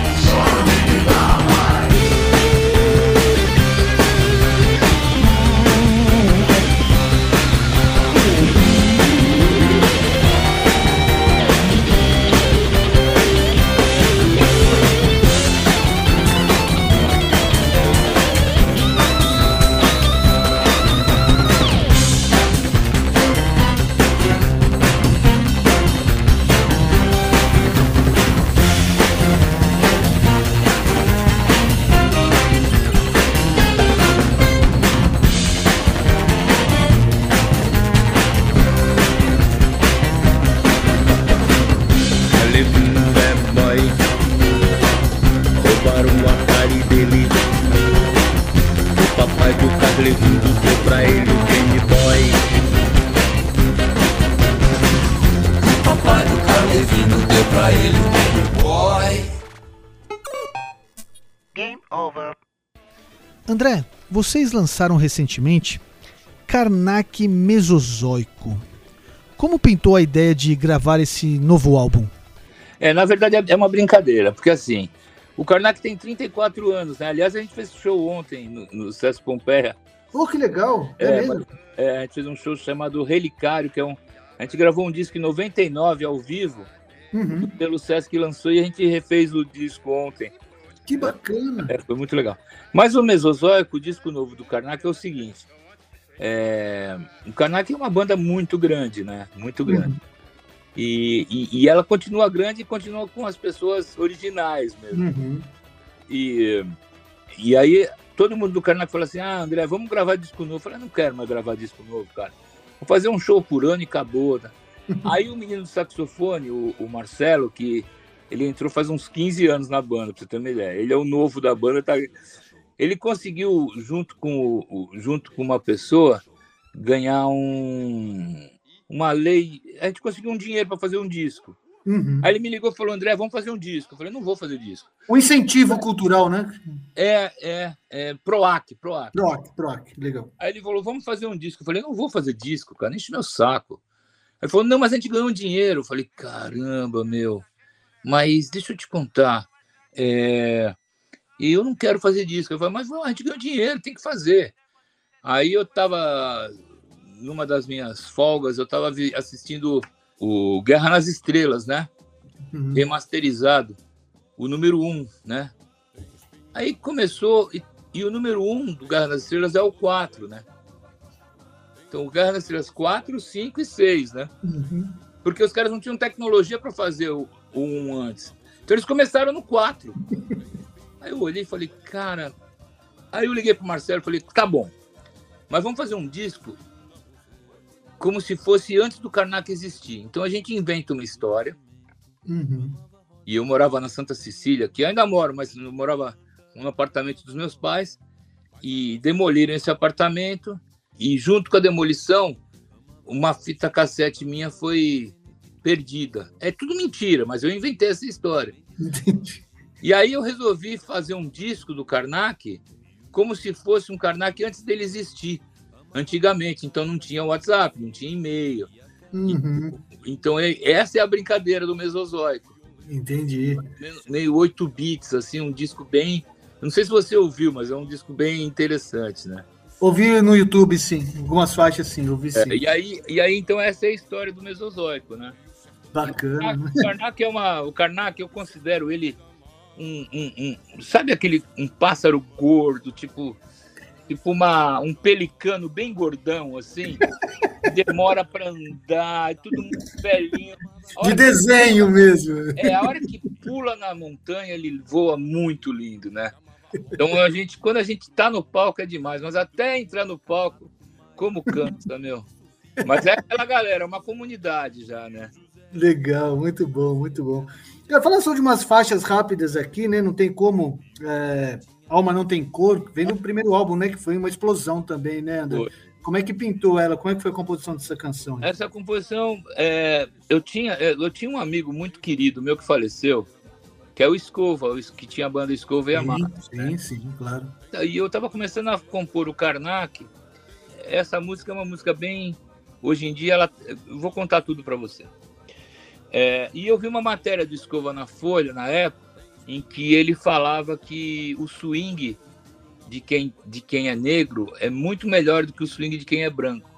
André, vocês lançaram recentemente Karnak Mesozoico. Como pintou a ideia de gravar esse novo álbum? Na verdade é uma brincadeira, porque assim, o Karnak tem 34 anos, né? Aliás, a gente fez show ontem no Sesc Pompeia. Pô, que legal! Mesmo? A gente fez um show chamado Relicário, que a gente gravou um disco em 99 ao vivo, pelo Sesc lançou, e a gente refez o disco ontem. Que bacana! Foi muito legal. Mas o Mesozoico, o disco novo do Karnak, é o seguinte. O Karnak é uma banda muito grande, né? Muito grande. E ela continua grande e continua com as pessoas originais mesmo. E aí, todo mundo do Karnak fala assim, André, vamos gravar disco novo. Eu falei, não quero mais gravar disco novo, cara. Vou fazer um show por ano e acabou. Né? Aí o menino do saxofone, o Marcelo, que ele entrou faz uns 15 anos na banda, pra você ter uma ideia. Ele é o novo da banda. Ele conseguiu, junto com uma pessoa, ganhar uma lei. A gente conseguiu um dinheiro para fazer um disco. Aí ele me ligou e falou, André, vamos fazer um disco. Eu falei, não vou fazer disco. Um incentivo cultural, né? PROAC, legal. Aí ele falou, vamos fazer um disco. Eu falei, não vou fazer disco, cara, enche meu saco. Aí ele falou, não, mas a gente ganhou dinheiro. Eu falei, caramba, meu. Mas deixa eu te contar, eu não quero fazer disco. Eu falei, mas a gente ganhou dinheiro, tem que fazer. Aí eu estava, numa das minhas folgas, eu estava assistindo o Guerra nas Estrelas, né? Remasterizado, o número 1, né? Aí começou, e o número 1 do Guerra nas Estrelas é o 4, né? Então o Guerra nas Estrelas 4, 5 e 6, né? Porque os caras não tinham tecnologia para fazer o 1 antes. Então eles começaram no 4. Aí eu olhei e falei, cara... Aí eu liguei pro Marcelo e falei, tá bom, mas vamos fazer um disco como se fosse antes do Karnak existir. Então a gente inventa uma história. E eu morava na Santa Cecília, que ainda moro, mas eu morava num apartamento dos meus pais, e demoliram esse apartamento, e junto com a demolição, uma fita cassete minha foi perdida. É tudo mentira, mas eu inventei essa história. Entendi. E aí eu resolvi fazer um disco do Karnak como se fosse um Karnak antes dele existir, antigamente. Então não tinha WhatsApp, não tinha e-mail. Então essa é a brincadeira do Mesozoico. Entendi. Meio 8 bits, assim, um disco bem... Não sei se você ouviu, mas é um disco bem interessante, né? Ouvi no YouTube, sim. Algumas faixas, sim. Ouvi, sim. E aí, então, essa é a história do Mesozoico, né? Bacana. O Karnak, eu considero ele sabe um pássaro gordo, tipo um pelicano bem gordão, assim, que demora para andar, tudo muito velhinho. De desenho mesmo. A hora que pula na montanha, ele voa muito lindo, né? Então, quando a gente tá no palco é demais, mas até entrar no palco, como canta, meu. Mas é aquela galera, é uma comunidade já, né? Legal, muito bom, muito bom. Falando só de umas faixas rápidas aqui, né? Não tem como Alma Não Tem Cor, vem do primeiro álbum, né? Que foi uma explosão também, né, André? Foi. Como é que pintou ela? Como é que foi a composição dessa canção? Essa composição, eu tinha um amigo muito querido meu que faleceu, que é o Escova, que tinha a banda Escova e Amar. Sim, claro. E eu estava começando a compor o Karnak. Essa música é uma música bem... Hoje em dia, eu vou contar tudo para você. E eu vi uma matéria do Escova na Folha, na época, em que ele falava que o swing de quem é negro é muito melhor do que o swing de quem é branco.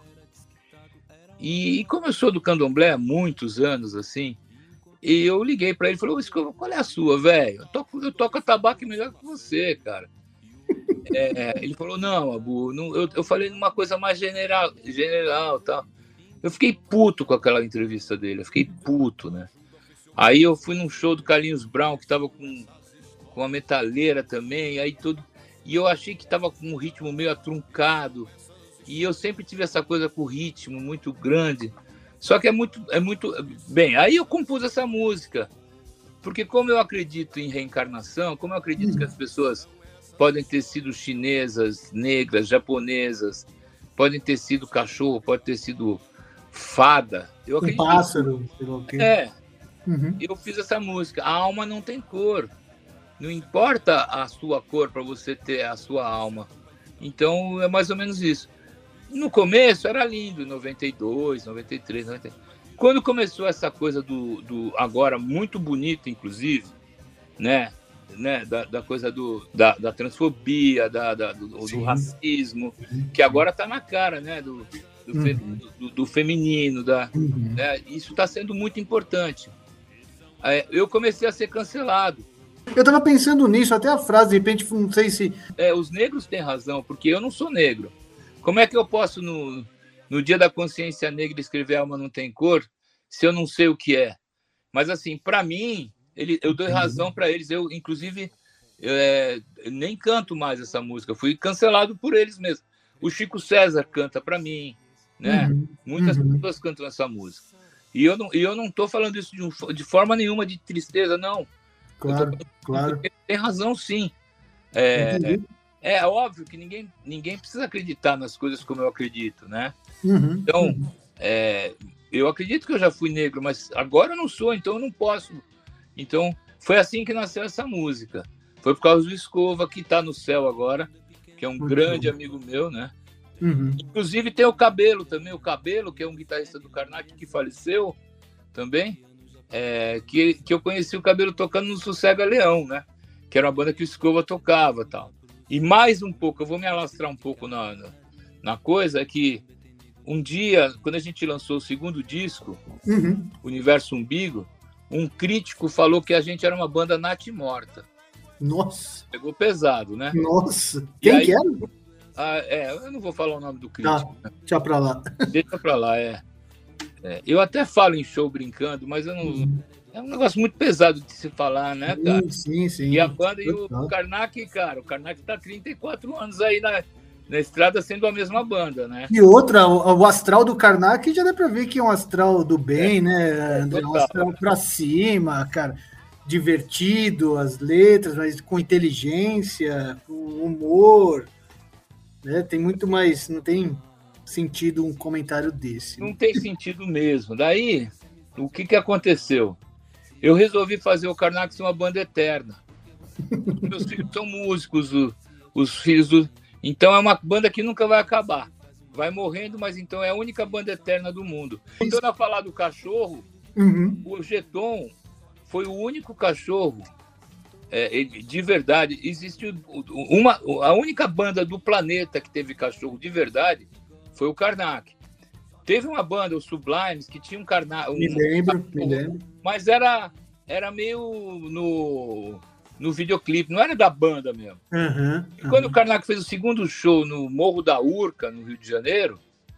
E como eu sou do candomblé há muitos anos, assim, e eu liguei para ele e falei, Escova, qual é a sua, velho? Eu toco atabaque melhor que você, cara. Ele falou, não, Abu, não, eu falei numa coisa mais general, tal. Eu fiquei puto com aquela entrevista dele, eu fiquei puto, né? Aí eu fui num show do Carlinhos Brown, que tava com a metaleira também, e eu achei que tava com um ritmo meio atruncado, e eu sempre tive essa coisa com o ritmo muito grande, só que é muito... Bem, aí eu compus essa música, porque como eu acredito em reencarnação, como eu acredito que as pessoas podem ter sido chinesas, negras, japonesas, podem ter sido cachorro, pode ter sido fada. Eu acredito. Pássaro, sei lá o quê. Eu fiz essa música. A alma não tem cor. Não importa a sua cor para você ter a sua alma. Então é mais ou menos isso. No começo era lindo, 92, 93, 93. Quando começou essa coisa do agora muito bonito, inclusive, né, da coisa da transfobia, do racismo, que agora está na cara, né, do feminino, né, isso está sendo muito importante. Eu comecei a ser cancelado. Eu estava pensando nisso, até a frase, de repente, não sei se... Os negros têm razão, porque eu não sou negro. Como é que eu posso, no Dia da Consciência Negra, escrever Alma Não Tem Cor, se eu não sei o que é? Mas, assim, para mim, eu dou razão para eles. Eu, inclusive, nem canto mais essa música. Fui cancelado por eles mesmos. O Chico César canta para mim, né? Muitas pessoas cantam essa música. E eu não estou falando isso de forma nenhuma de tristeza, não. Claro. Tem razão, sim. É óbvio que ninguém precisa acreditar nas coisas como eu acredito, né? Então, eu acredito que eu já fui negro, mas agora eu não sou, então eu não posso. Então, foi assim que nasceu essa música. Foi por causa do Escova, que está no céu agora, que é um grande amigo meu, né? Inclusive tem o Cabelo também, que é um guitarrista do Karnak que faleceu também, que eu conheci o Cabelo tocando no Sossega Leão, né? Que era uma banda que o Escova tocava, tal. E mais um pouco, eu vou me alastrar um pouco na coisa, é que um dia, quando a gente lançou o segundo disco, Universo Umbigo, um crítico falou que a gente era uma banda natimorta. Nossa! Pegou pesado, né? Nossa! Quem que era? Eu não vou falar o nome do crítico. Tá, deixa pra lá. Deixa pra lá, eu até falo em show brincando, mas eu não... É um negócio muito pesado de se falar, né, cara? Sim. E a banda e o Karnak, cara, o Karnak tá 34 anos aí na estrada sendo a mesma banda, né? E outra, o astral do Karnak já dá pra ver que é um astral do bem, né, André? Um astral pra cima, cara. Divertido, as letras, mas com inteligência, com humor, né? Tem muito mais, não tem sentido um comentário desse. Não tem sentido mesmo. Daí, o que aconteceu? Eu resolvi fazer o Karnak ser uma banda eterna. Meus filhos são músicos, os filhos Então é uma banda que nunca vai acabar. Vai morrendo, mas então é a única banda eterna do mundo. Voltando a falar do cachorro, o Geton foi o único cachorro, de verdade. Existe a única banda do planeta que teve cachorro de verdade foi o Karnak. Teve uma banda, os Sublimes, que tinha um Karnak. Me lembro. Mas era meio no videoclipe, não era da banda mesmo. E quando o Karnak fez o segundo show no Morro da Urca, no Rio de Janeiro,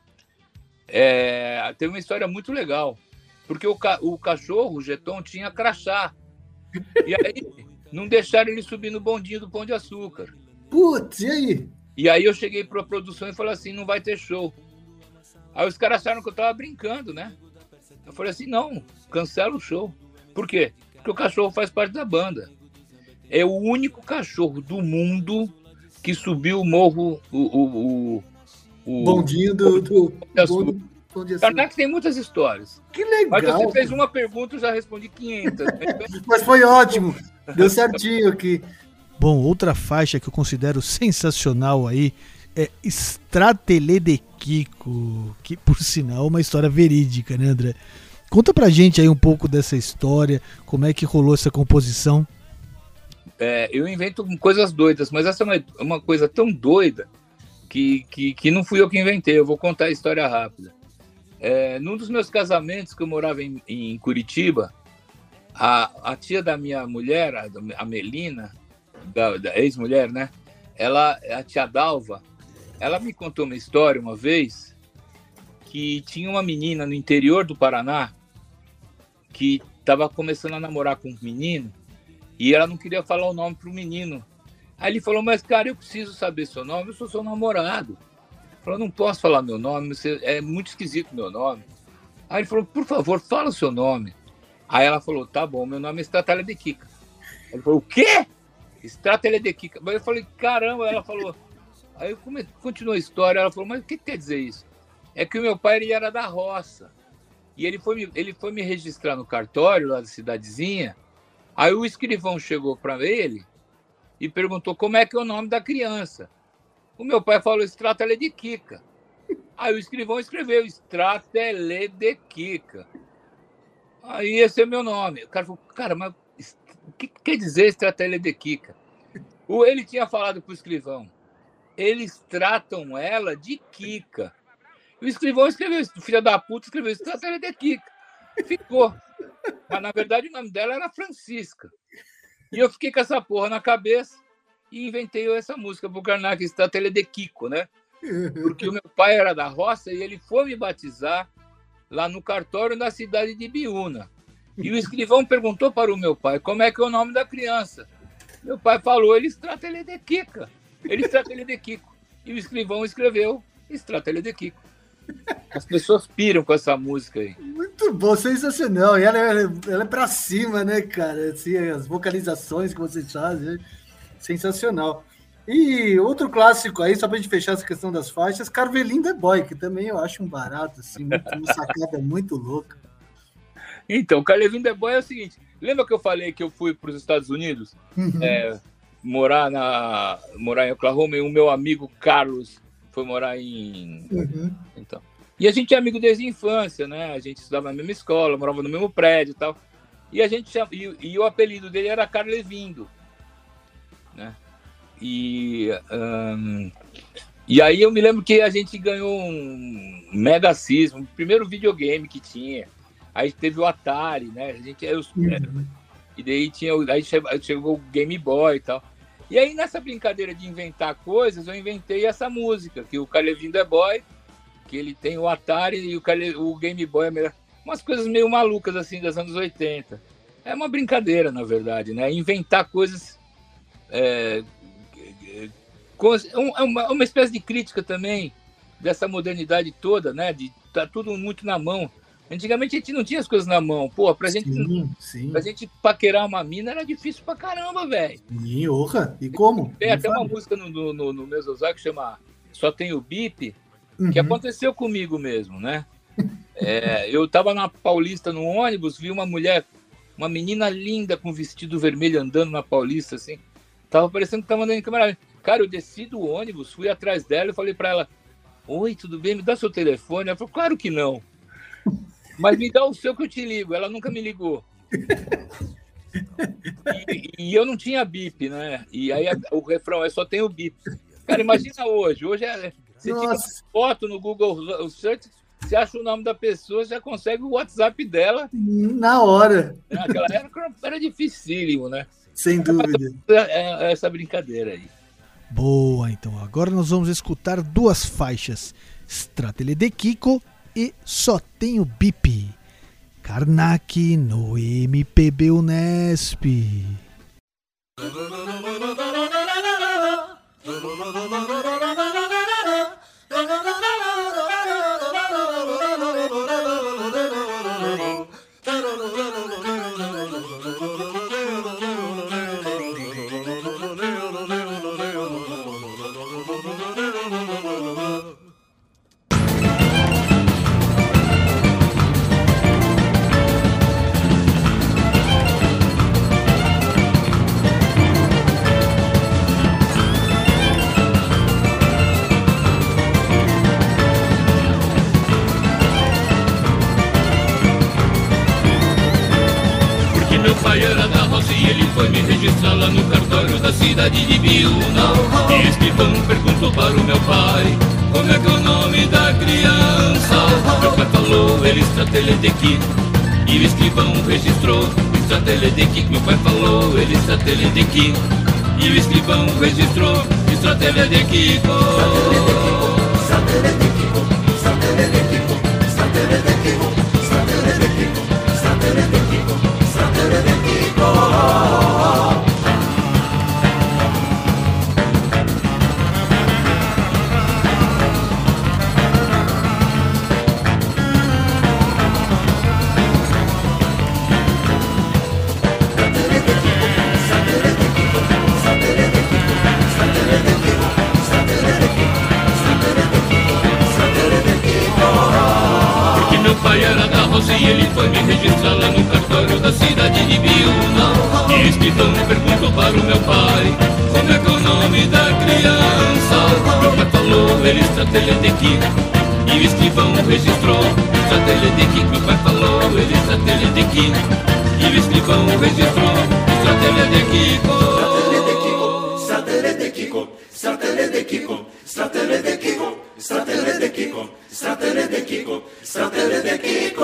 teve uma história muito legal. Porque o cachorro, o Geton, tinha crachá. E aí não deixaram ele subir no bondinho do Pão de Açúcar. Putz, e aí? E aí eu cheguei para a produção e falei assim, não vai ter show. Aí os caras acharam que eu tava brincando, né? Eu falei assim, não, cancela o show. Por quê? Porque o cachorro faz parte da banda. é o único cachorro do mundo que subiu o morro, o Bondinho do Pão de Açúcar. Karnak tem muitas histórias. Que legal. Mas você fez uma pergunta, eu já respondi 500. Mas foi ótimo. Deu certinho aqui. Bom, outra faixa que eu considero sensacional aí é Stratele de Kiko, que por sinal é uma história verídica, né, André? Conta pra gente aí um pouco dessa história, como é que rolou essa composição. Eu invento coisas doidas, mas essa é uma coisa tão doida que não fui eu que inventei. Eu vou contar a história rápida. Num dos meus casamentos, que eu morava em Curitiba, a tia da minha mulher, a Melina, da ex-mulher, né? A tia Dalva, ela me contou uma história uma vez que tinha uma menina no interior do Paraná que estava começando a namorar com um menino e ela não queria falar o nome pro menino. Aí ele falou, mas cara, eu preciso saber seu nome, eu sou seu namorado. Ele falou, não posso falar meu nome, é muito esquisito meu nome. Aí ele falou, por favor, fala o seu nome. Aí ela falou, tá bom, meu nome é Stratele de Kika. Ele falou, o quê? Stratele de Kika. Mas eu falei, caramba, ela falou. Aí continuou a história, ela falou, mas o que quer dizer isso? É que o meu pai ele era da roça. E ele foi me registrar no cartório lá da cidadezinha. Aí o escrivão chegou para ele e perguntou como é que é o nome da criança. O meu pai falou Stratele de Kika. Aí o escrivão escreveu Stratele de Kika. Aí esse é meu nome. O cara falou, cara, mas o que quer dizer Stratele de Kika? Ele tinha falado para o escrivão, eles tratam ela de Kika. O escrivão escreveu, filho da puta, escreveu Stratele de Kika. Ficou. Mas, na verdade, o nome dela era Francisca. E eu fiquei com essa porra na cabeça e inventei essa música pro Karnak, Stratele de Kiko, né? Porque o meu pai era da roça e ele foi me batizar lá no cartório da cidade de Biúna. E o escrivão perguntou para o meu pai como é que é o nome da criança. Meu pai falou, ele Stratele de Kika. Ele Stratele de Kiko. E o escrivão escreveu Stratele de Kiko. As pessoas piram com essa música aí. Muito bom, sensacional. E ela é pra cima, né, cara? Assim, as vocalizações que vocês fazem, sensacional. E outro clássico aí, só pra gente fechar essa questão das faixas, Carvelin The Boy, que também eu acho um barato, assim, uma sacada muito louca. Então, Carvelin The Boy é o seguinte, lembra que eu falei que eu fui para os Estados Unidos morar em Oklahoma e o meu amigo Carlos foi morar em... Então. E a gente é amigo desde a infância, né? A gente estudava na mesma escola, morava no mesmo prédio e tal. E o apelido dele era Carlevindo, né? E aí eu me lembro que a gente ganhou um Mega System, o primeiro videogame que tinha. Aí teve o Atari, né? E daí chegou o Game Boy e tal. E aí, nessa brincadeira de inventar coisas, eu inventei essa música, que o Carlevinho The Boy, que ele tem o Atari e o Game Boy é melhor. Umas coisas meio malucas, assim, dos anos 80. É uma brincadeira, na verdade, né? Inventar coisas... É uma espécie de crítica também dessa modernidade toda, né? De tá tudo muito na mão. Antigamente a gente não tinha as coisas na mão. Pô, pra gente paquerar uma mina era difícil pra caramba, velho. Sim, orra. E como? Tem até uma música no Mesozar que chama Só Tem o Bip, que aconteceu comigo mesmo, né? Eu tava na Paulista no ônibus, vi uma mulher, uma menina linda com vestido vermelho andando na Paulista, assim. Tava parecendo que tava andando em câmera. Cara, eu desci do ônibus, fui atrás dela e falei pra ela, oi, tudo bem? Me dá seu telefone? Ela falou, claro que não. Mas me dá o seu que eu te ligo. Ela nunca me ligou. E eu não tinha bip, né? E aí o refrão só tem o bip. Cara, imagina hoje. Hoje você tira foto no Google Search, você acha o nome da pessoa, já consegue o WhatsApp dela. Na hora. Naquela época era dificílimo, né? Sem dúvida. Essa brincadeira aí. Boa, então. Agora nós vamos escutar duas faixas. Stratele de Kiko e Só Tenho Bip. Karnak no MPB Unesp. foi me registrar lá no cartório da cidade de Biúna. E o escrivão perguntou para o meu pai: como é que é o nome da criança? Meu pai falou: Elistrateledequi. E o escrivão registrou Strateledequi. Meu pai falou: Elistrateledequi. E o escrivão registrou Strateledequi. E ele foi me registrar lá no cartório da cidade de Biúna. E o escrivão perguntou para o meu pai: como é que é o nome da criança? Meu pai falou: Elistrateledequi. E o escrivão registrou Strateledequi. Meu pai falou: Elistrateledequi. E o escrivão registrou Strateledequi. Strateledequi, Strateledequi, Strateledequi, Strateledequi, Strateledequi, Strateledequi.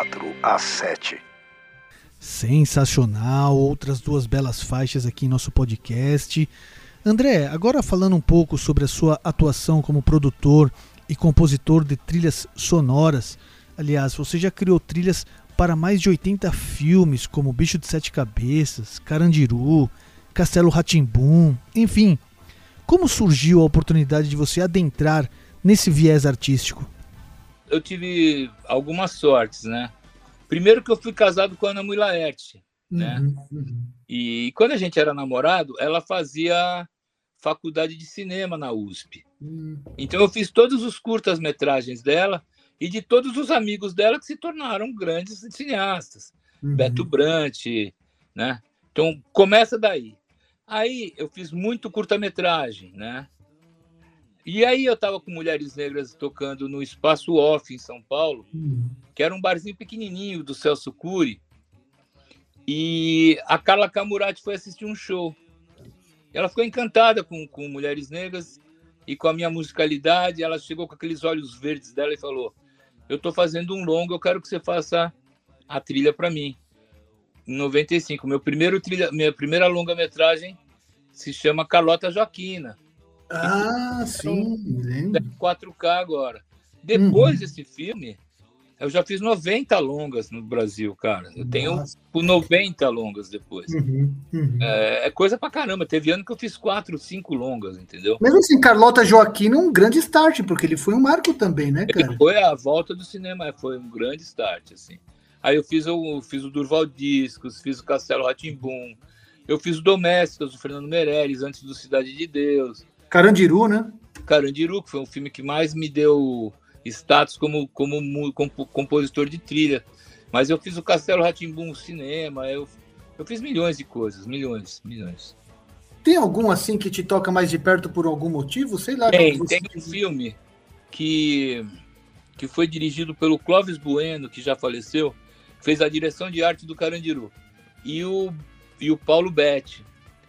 4 às 7. Sensacional, outras duas belas faixas aqui em nosso podcast. André, agora falando um pouco sobre a sua atuação como produtor e compositor de trilhas sonoras. Aliás, você já criou trilhas para mais de 80 filmes, como Bicho de Sete Cabeças, Carandiru, Castelo Rá-Tim-Bum, enfim. Como surgiu a oportunidade de você adentrar nesse viés artístico? Eu tive algumas sortes, né? Primeiro que eu fui casado com a Ana Mui Laerte, né? E quando a gente era namorado, ela fazia faculdade de cinema na USP. Então eu fiz todos os curtas-metragens dela e de todos os amigos dela que se tornaram grandes cineastas. Beto Brant, né? Então começa daí. Aí eu fiz muito curta-metragem, né? E aí eu estava com Mulheres Negras tocando no Espaço Off, em São Paulo, que era um barzinho pequenininho do Celso Cury, e a Carla Camurati foi assistir um show. Ela ficou encantada com Mulheres Negras e com a minha musicalidade. Ela chegou com aqueles olhos verdes dela e falou: eu estou fazendo um longo, eu quero que você faça a trilha para mim. Em 95, minha primeira longa-metragem se chama Carlota Joaquina. Ah, sim, lembro. 4K agora. Depois desse filme, eu já fiz 90 longas no Brasil, cara. Eu tenho 90 longas depois. É coisa pra caramba. Teve ano que eu fiz 4, 5 longas, entendeu? Mesmo assim, Carlota Joaquina é um grande start, porque ele foi um marco também, né, cara? Foi a volta do cinema, foi um grande start, assim. Aí eu fiz o Durval Discos, fiz o Castelo Rá-Tim-Bum, eu fiz o Domésticas, do Fernando Meirelles, antes do Cidade de Deus. Carandiru, né? Carandiru, que foi um filme que mais me deu status como compositor de trilha. Mas eu fiz o Castelo Rá-Tim-Bum cinema, eu fiz milhões de coisas, milhões. Tem algum assim que te toca mais de perto por algum motivo? Sei lá. Tem um filme que foi dirigido pelo Clóvis Bueno, que já faleceu, fez a direção de arte do Carandiru. E o Paulo Betti.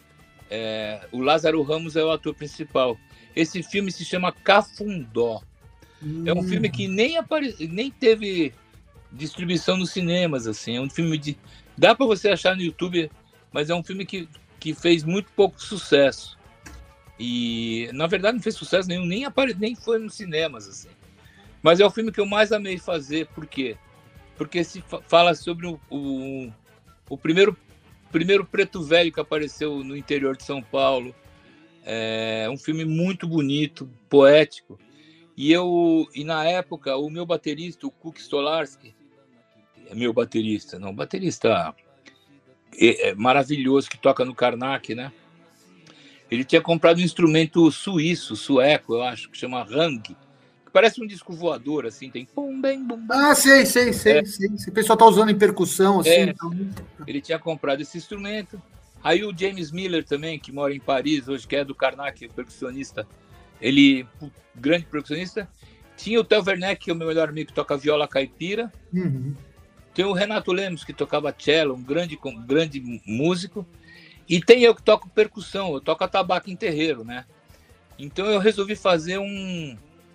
O Lázaro Ramos é o ator principal. Esse filme se chama Cafundó. É um filme que nem teve distribuição nos cinemas, assim. É um filme dá para você achar no YouTube, mas é um filme que fez muito pouco sucesso. E, na verdade, não fez sucesso nenhum, nem foi nos cinemas, assim. Mas é o filme que eu mais amei fazer. Por quê? Porque se fala sobre o primeiro preto velho que apareceu no interior de São Paulo. É um filme muito bonito, poético. E na época, o meu baterista, o Kuk Stolarski, baterista maravilhoso, que toca no Karnak, né? Ele tinha comprado um instrumento sueco, eu acho, que chama Hang, que parece um disco voador, assim, tem pum, bem, bum. Ah, sei. O pessoal tá usando em percussão, assim. Então... Ele tinha comprado esse instrumento. Aí o James Miller também, que mora em Paris hoje, que é do Karnak, percussionista, ele, grande percussionista. Tinha o Theo Werneck, que é o meu melhor amigo, que toca viola caipira. Tem o Renato Lemos, que tocava cello, um grande músico. E tem eu que toco percussão, eu toco atabaque em terreiro, né? Então eu resolvi fazer um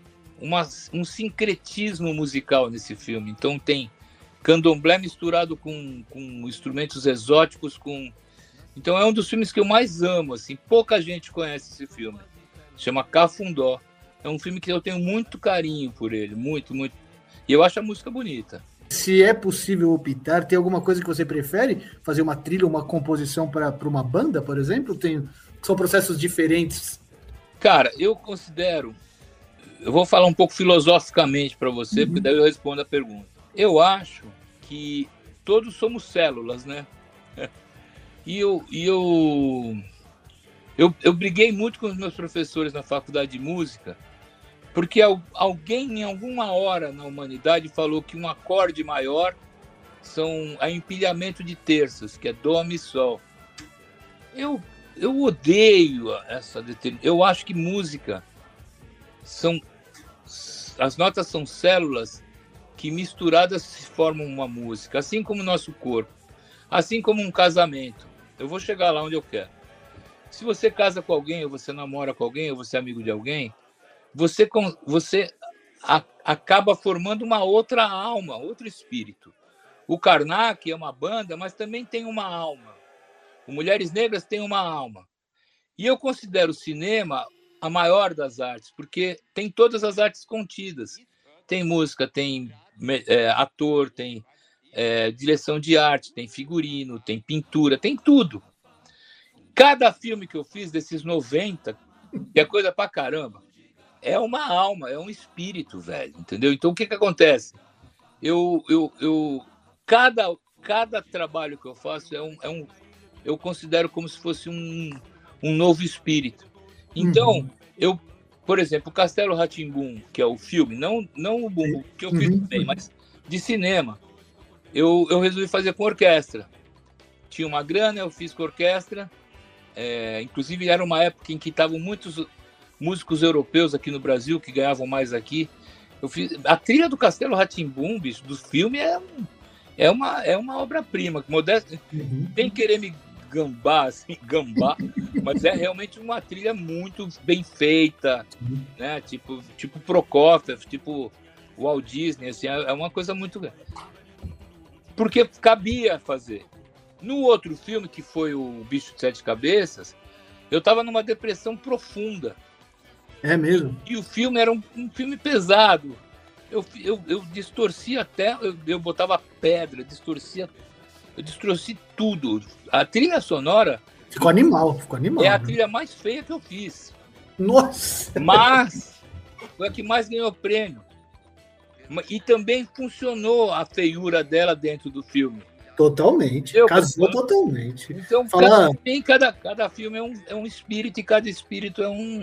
sincretismo musical nesse filme. Então tem candomblé misturado com instrumentos exóticos, Então é um dos filmes que eu mais amo, assim. Pouca gente conhece esse filme. Chama Cafundó. É um filme que eu tenho muito carinho por ele, muito, muito. E eu acho a música bonita. Se é possível optar, tem alguma coisa que você prefere? Fazer uma trilha, uma composição para uma banda, por exemplo? São processos diferentes? Cara, eu considero... Eu vou falar um pouco filosoficamente para você, porque daí eu respondo a pergunta. Eu acho que todos somos células, né? E eu briguei muito com os meus professores na faculdade de música, porque alguém em alguma hora na humanidade falou que um acorde maior são a empilhamento de terças, que é dó, mi, sol. Eu odeio essa determinação. Eu acho que música as notas são células que misturadas se formam uma música, assim como o nosso corpo, assim como um casamento. Eu vou chegar lá onde eu quero. Se você casa com alguém, ou você namora com alguém, ou você é amigo de alguém, você acaba formando uma outra alma, outro espírito. O Karnak é uma banda, mas também tem uma alma. O Mulheres Negras tem uma alma. E eu considero o cinema a maior das artes, porque tem todas as artes contidas. Tem música, tem ator, tem direção de arte, tem figurino, tem pintura, tem tudo. Cada filme que eu fiz desses 90, que é coisa pra caramba, é uma alma, é um espírito, velho, entendeu? Então, o que acontece? Cada trabalho que eu faço eu considero como se fosse um novo espírito. Então, por exemplo, o Castelo Rá-Tim-Bum, que é o filme, não o Bumbo, que eu fiz também, mas de cinema, eu resolvi fazer com orquestra. Tinha uma grana, eu fiz com orquestra. Inclusive, era uma época em que estavam muitos músicos europeus aqui no Brasil, que ganhavam mais aqui. Eu fiz a trilha do Castelo Rá-Tim-Bum, bicho, do filme é uma obra-prima. Modesto, sem querer me gambar, mas é realmente uma trilha muito bem feita, né? Tipo Prokofiev, tipo Walt Disney, assim, é uma coisa muito grande. Porque cabia fazer. No outro filme, que foi o Bicho de Sete Cabeças, eu estava numa depressão profunda. É mesmo? E o filme era um filme pesado. Eu distorcia até, eu botava pedra, eu distorci tudo. A trilha sonora... Ficou animal. É a trilha mais feia que eu fiz. Nossa! Mas foi a que mais ganhou prêmio. E também funcionou a feiura dela dentro do filme. Totalmente. Casou totalmente. Então, cada filme é um espírito, e cada espírito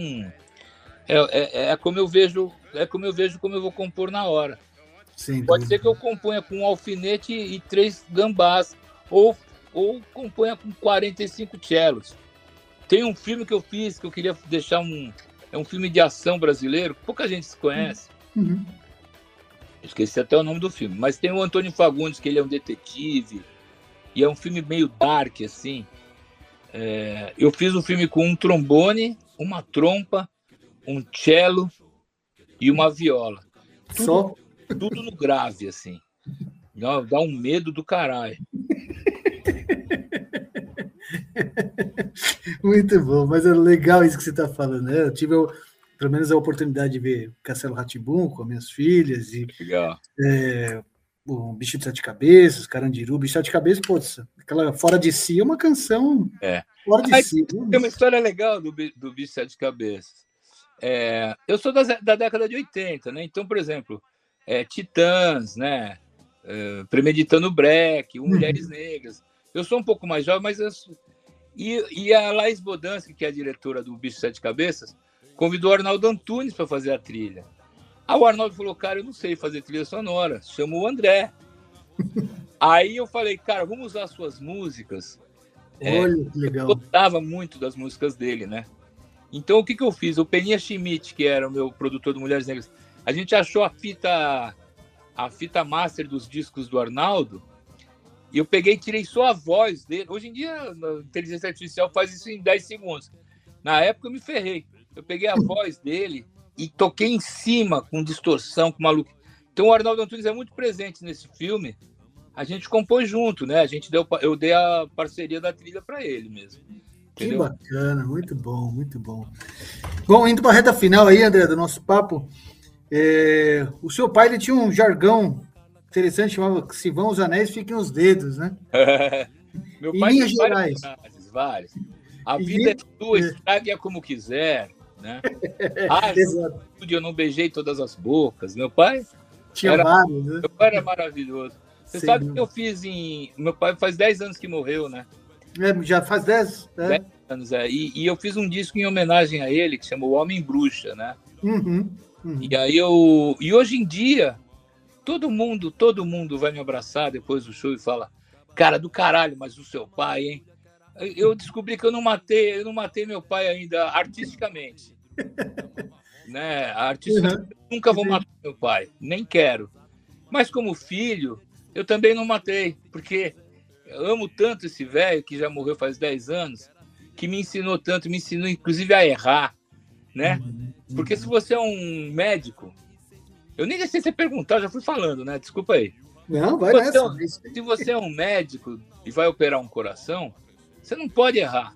é como eu vejo, como eu vou compor na hora. Sim, pode ser que eu componha com um alfinete e 3 gambás, ou componha com 45 cellos. Tem um filme que eu fiz, que eu queria deixar é um filme de ação brasileiro, pouca gente se conhece. Esqueci até o nome do filme, mas tem o Antônio Fagundes, que ele é um detetive, e é um filme meio dark, assim. Eu fiz um filme com um trombone, uma trompa, um cello e uma viola. Tudo no grave, assim. Dá um medo do caralho. Muito bom, mas é legal isso que você está falando, né? Eu tive pelo menos a oportunidade de ver Castelo Rá-Tim-Bum com as minhas filhas e legal. O Bicho de Sete Cabeças, Carandiru, Bicho de Sete Cabeças, pô, aquela Fora de Si é uma canção fora de si. Tem uma história legal do Bicho de Sete Cabeças. Eu sou da década de 80, né? Então, por exemplo, Titãs, né? Premeditando Breck, Mulheres Negras. Eu sou um pouco mais jovem, mas e a Laís Bodansky, que é a diretora do Bicho de Sete Cabeças, convidou o Arnaldo Antunes para fazer a trilha. Aí o Arnaldo falou, cara, eu não sei fazer trilha sonora, chama o André. Aí eu falei, cara, vamos usar suas músicas. Olha, que legal. Eu gostava muito das músicas dele, né? Então, o que eu fiz? O Peninha Schmidt, que era o meu produtor do Mulheres Negras, a gente achou a fita master dos discos do Arnaldo, e eu peguei e tirei só a voz dele. Hoje em dia, a inteligência artificial faz isso em 10 segundos. Na época, eu me ferrei. Eu peguei a voz dele e toquei em cima, com distorção, com maluco. Então, o Arnaldo Antunes é muito presente nesse filme. A gente compôs junto, né? Eu dei a parceria da trilha para ele mesmo. Entendeu? Que bacana, muito bom, muito bom. Bom, indo para a reta final aí, André, do nosso papo, o seu pai ele tinha um jargão interessante, chamava que se vão os anéis, fiquem os dedos, né? Meu pai tem vários. A vida é tua, estrague-a como quiser, né? Eu não beijei todas as bocas. Meu pai tinha vários, né? Meu pai era maravilhoso. Você sabe que eu fiz meu pai faz 10 anos que morreu, né? Já faz 10? 10 anos, E eu fiz um disco em homenagem a ele, que chama O Homem Bruxa, né? E aí e hoje em dia, todo mundo vai me abraçar depois do show e fala, cara, do caralho, mas o seu pai, hein? Eu descobri que eu não matei meu pai ainda artisticamente. Né? Artisticamente, nunca vou matar meu pai, nem quero. Mas como filho, eu também não matei, porque eu amo tanto esse velho, que já morreu faz 10 anos, que me ensinou tanto, me ensinou inclusive a errar, né? Porque se você é um médico, eu nem deixei você perguntar, eu já fui falando, né? Desculpa aí. Não, vai Então, nessa. se você é um médico e vai operar um coração, você não pode errar.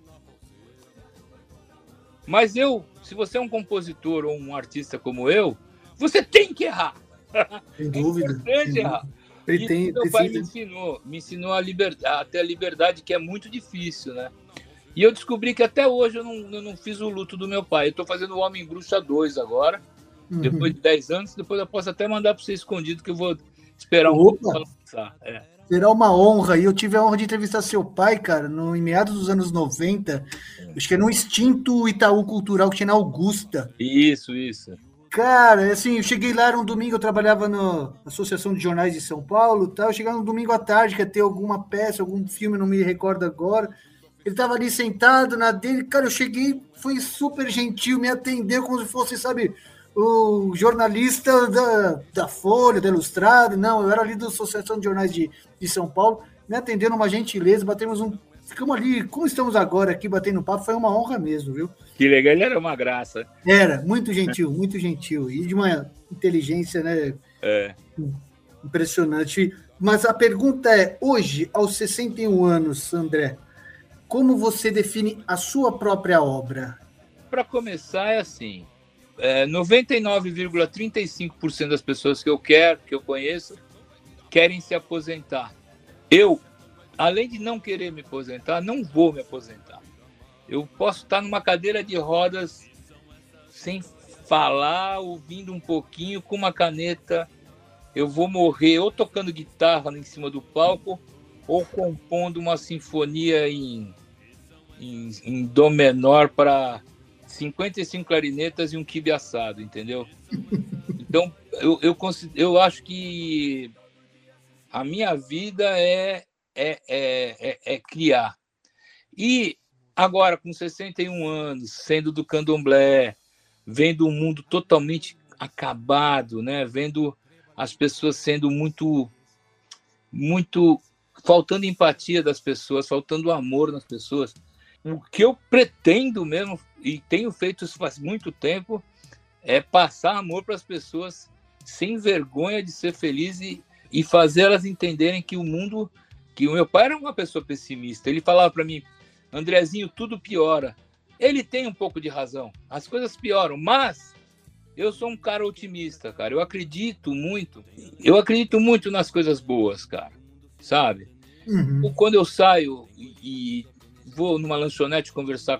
Mas se você é um compositor ou um artista como eu, você tem que errar. Sem dúvida. É importante errar. E meu pai me ensinou a ter a liberdade, que é muito difícil, né? E eu descobri que até hoje eu não fiz o luto do meu pai. Eu estou fazendo o Homem Bruxa 2 agora, depois de 10 anos. Depois eu posso até mandar para você escondido, que eu vou esperar um pouco para lançar. Será uma honra. E eu tive a honra de entrevistar seu pai, cara, em meados dos anos 90. Acho que era no extinto Itaú Cultural que tinha na Augusta. Isso. Cara, assim, eu cheguei lá, era um domingo, eu trabalhava na Associação de Jornais de São Paulo, tal. Eu chegava no domingo à tarde, que ia ter alguma peça, algum filme, não me recordo agora. Ele tava ali sentado na dele, cara, eu cheguei, foi super gentil, me atendeu como se fosse, sabe, o jornalista da Folha, da Ilustrada. Não, eu era ali da Associação de Jornais de São Paulo, me atendeu numa gentileza, ficamos ali, como estamos agora aqui, batendo papo, foi uma honra mesmo, viu? Que legal, ele era uma graça. Era, muito gentil, e de uma inteligência, né, impressionante. Mas a pergunta é, hoje, aos 61 anos, André, como você define a sua própria obra? Para começar, é assim, 99,35% das pessoas que eu conheço, querem se aposentar. Eu, além de não querer me aposentar, não vou me aposentar. Eu posso estar numa cadeira de rodas sem falar, ouvindo um pouquinho, com uma caneta. Eu vou morrer ou tocando guitarra em cima do palco ou compondo uma sinfonia em dó menor para 55 clarinetas e um quibe assado, entendeu? Então, eu acho que a minha vida é criar. E agora, com 61 anos, sendo do candomblé, vendo um mundo totalmente acabado, né? Vendo as pessoas sendo muito faltando empatia das pessoas, faltando amor nas pessoas. O que eu pretendo mesmo, e tenho feito isso faz muito tempo, é passar amor para as pessoas sem vergonha de ser feliz e fazer elas entenderem que o mundo... Que o meu pai era uma pessoa pessimista. Ele falava para mim, Andrezinho, tudo piora. Ele tem um pouco de razão. As coisas pioram, mas eu sou um cara otimista, cara. Eu acredito muito nas coisas boas, cara. Sabe? Uhum. Quando eu saio e vou numa lanchonete conversar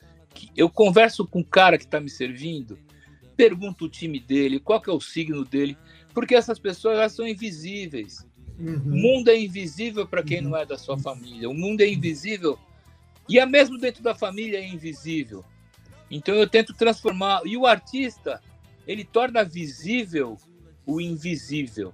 eu converso com o cara que está me servindo, pergunto o time dele, qual que é o signo dele, porque essas pessoas, elas são invisíveis. Uhum. O mundo é invisível para quem não é da sua família. O mundo é invisível e mesmo dentro da família é invisível. Então eu tento transformar. E o artista, ele torna visível o invisível.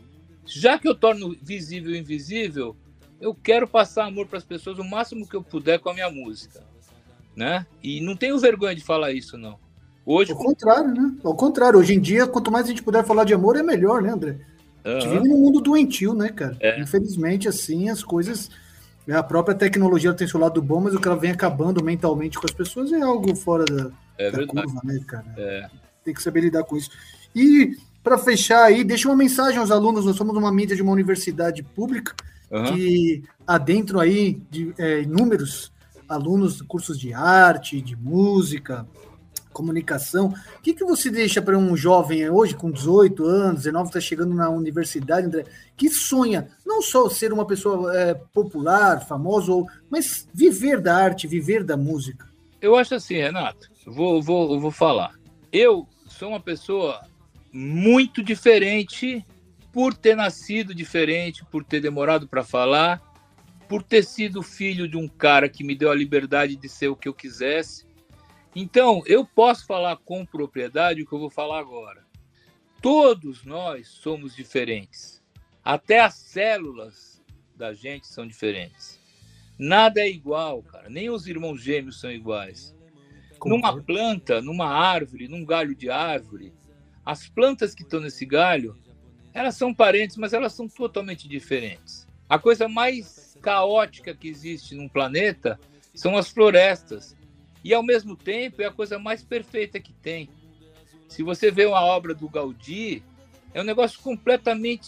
Já que eu torno visível o invisível, eu quero passar amor para as pessoas o máximo que eu puder com a minha música, né? E não tenho vergonha de falar isso, não. Hoje, ao contrário, né? Ao contrário, hoje em dia, quanto mais a gente puder falar de amor, é melhor, né, André? A gente vive num mundo doentio, né, cara? Infelizmente, assim, as coisas... A própria tecnologia tem seu lado bom, mas o que ela vem acabando mentalmente com as pessoas é algo fora da curva, né, cara? Tem que saber lidar com isso. E, para fechar aí, deixa uma mensagem aos alunos. Nós somos uma mídia de uma universidade pública que adentro aí de inúmeros alunos de cursos de arte, de música, comunicação. O que você deixa para um jovem hoje, com 18 anos, 19, está chegando na universidade, André, que sonha não só ser uma pessoa popular, famosa, mas viver da arte, viver da música? Eu acho assim, Renato, vou falar. Eu sou uma pessoa muito diferente por ter nascido diferente, por ter demorado para falar, por ter sido filho de um cara que me deu a liberdade de ser o que eu quisesse. Então, eu posso falar com propriedade o que eu vou falar agora. Todos nós somos diferentes. Até as células da gente são diferentes. Nada é igual, cara. Nem os irmãos gêmeos são iguais. Numa planta, numa árvore, num galho de árvore, as plantas que estão nesse galho, elas são parentes, mas elas são totalmente diferentes. A coisa mais caótica que existe num planeta são as florestas. E, ao mesmo tempo, é a coisa mais perfeita que tem. Se você vê uma obra do Gaudí, é um negócio completamente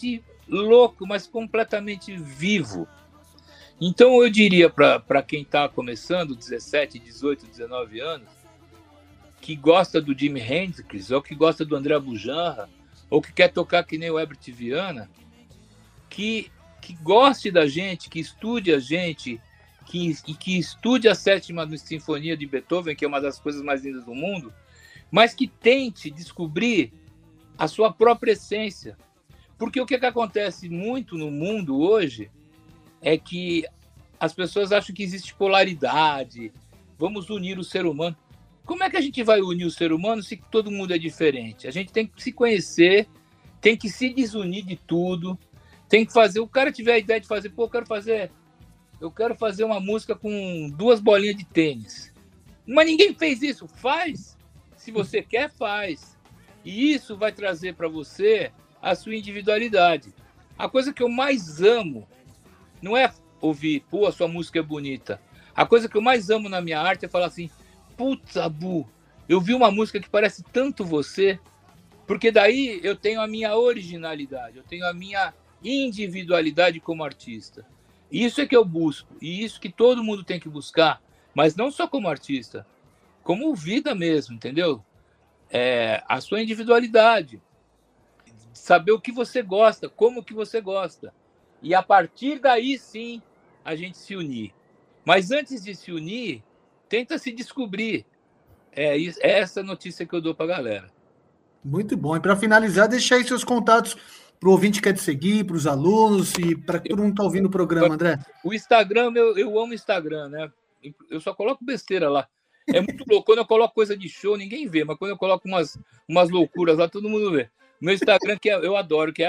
louco, mas completamente vivo. Então eu diria para quem está começando, 17, 18, 19 anos, que gosta do Jimi Hendrix, ou que gosta do André Bujanra, ou que quer tocar que nem o Herbert Viana, que goste da gente, que estude a gente, que estude a 7ª Sinfonia de Beethoven, que é uma das coisas mais lindas do mundo, mas que tente descobrir a sua própria essência. Porque o que acontece muito no mundo hoje é que as pessoas acham que existe polaridade, vamos unir o ser humano. Como é que a gente vai unir o ser humano se todo mundo é diferente? A gente tem que se conhecer, tem que se desunir de tudo, tem que fazer... O cara tiver a ideia de fazer, eu quero fazer uma música com 2 bolinhas de tênis. Mas ninguém fez isso. Faz. Se você quer, faz. E isso vai trazer para você a sua individualidade. A coisa que eu mais amo não é ouvir, pô, a sua música é bonita. A coisa que eu mais amo na minha arte é falar assim, putz, Abu, eu vi uma música que parece tanto você, porque daí eu tenho a minha originalidade, eu tenho a minha individualidade como artista. Isso é que eu busco, e isso que todo mundo tem que buscar, mas não só como artista, como vida mesmo, entendeu? A sua individualidade, saber o que você gosta, como que você gosta, e a partir daí sim a gente se unir. Mas antes de se unir, tenta se descobrir. É essa notícia que eu dou para a galera. Muito bom. E para finalizar, deixa aí seus contatos para o ouvinte que quer te seguir, para os alunos e para todo mundo que está ouvindo o programa, André. O Instagram, eu amo o Instagram, né? Eu só coloco besteira lá. É muito louco. Quando eu coloco coisa de show, ninguém vê, mas quando eu coloco umas loucuras lá, todo mundo vê. Meu Instagram, que eu adoro, que é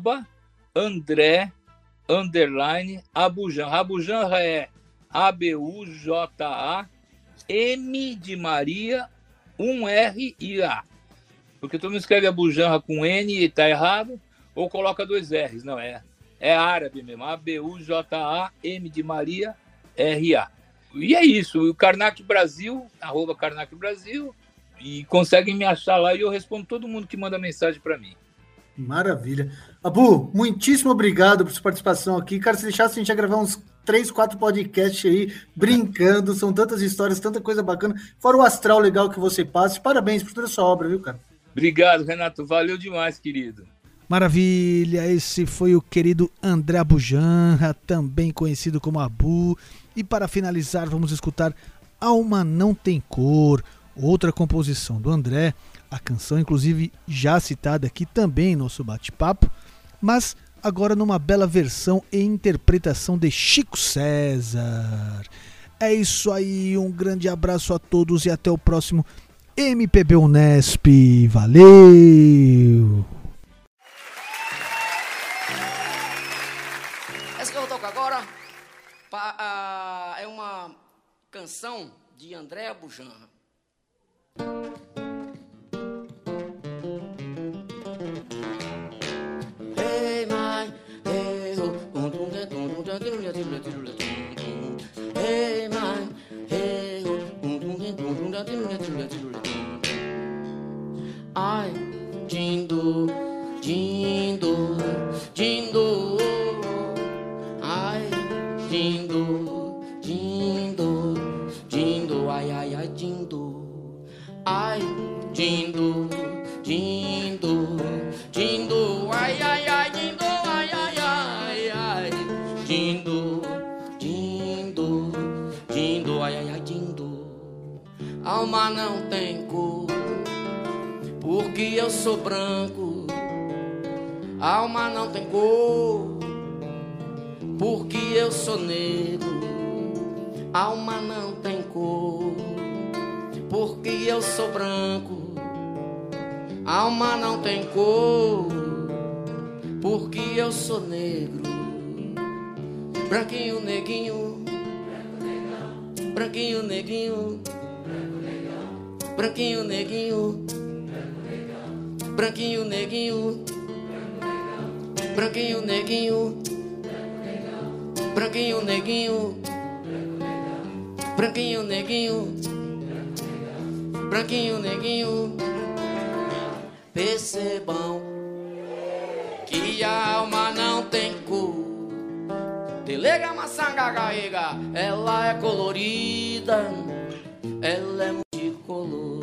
@André_Abujanra. Abujanra é ABUJA, M de Maria, 1RIA. Porque todo mundo escreve Abujanra com N e tá errado, ou coloca 2 R's. Não, é árabe mesmo. ABUJA, M de Maria, RA. E é isso. O Karnak Brasil, @Karnak Brasil, e conseguem me achar lá e eu respondo todo mundo que manda mensagem para mim. Maravilha. Abu, muitíssimo obrigado por sua participação aqui. Cara, se deixasse, a gente ia gravar uns 3, 4 podcasts aí, brincando. São tantas histórias, tanta coisa bacana. Fora o astral legal que você passa. Parabéns por toda a sua obra, viu, cara? Obrigado, Renato. Valeu demais, querido. Maravilha. Esse foi o querido André Abujanra, também conhecido como Abu. E para finalizar, vamos escutar Alma Não Tem Cor, outra composição do André. A canção, inclusive, já citada aqui também em nosso bate-papo, mas agora numa bela versão e interpretação de Chico César. É isso aí, um grande abraço a todos e até o próximo MPB Unesp. Valeu! Essa que eu vou tocar agora é uma canção de André Abujanra. Hey, mãe, hey, hey, mãe, hey, ai, dindo, dindo, dindo, ai, dindo, dindo, dindo, ai, ai, ai, dindo, ai, dindo, dindo, dindo, ai, ai, ai, dindo, ai, ai, ai, ai, dindo, dindo, dindo, ai, ai, ai, dindo. Alma não tem cor, porque eu sou branco. Alma não tem cor, porque eu sou negro. Alma não tem cor, porque eu sou branco. Alma não tem cor, porque eu sou negro. Branquinho, neguinho, branquinho, neguinho, branquinho, neguinho, branquinho, neguinho, branquinho, neguinho, branquinho, neguinho, branquinho, neguinho, branquinho, neguinho. Percebam que a alma não Ega maçangagaega, ela é colorida, ela é multicolor.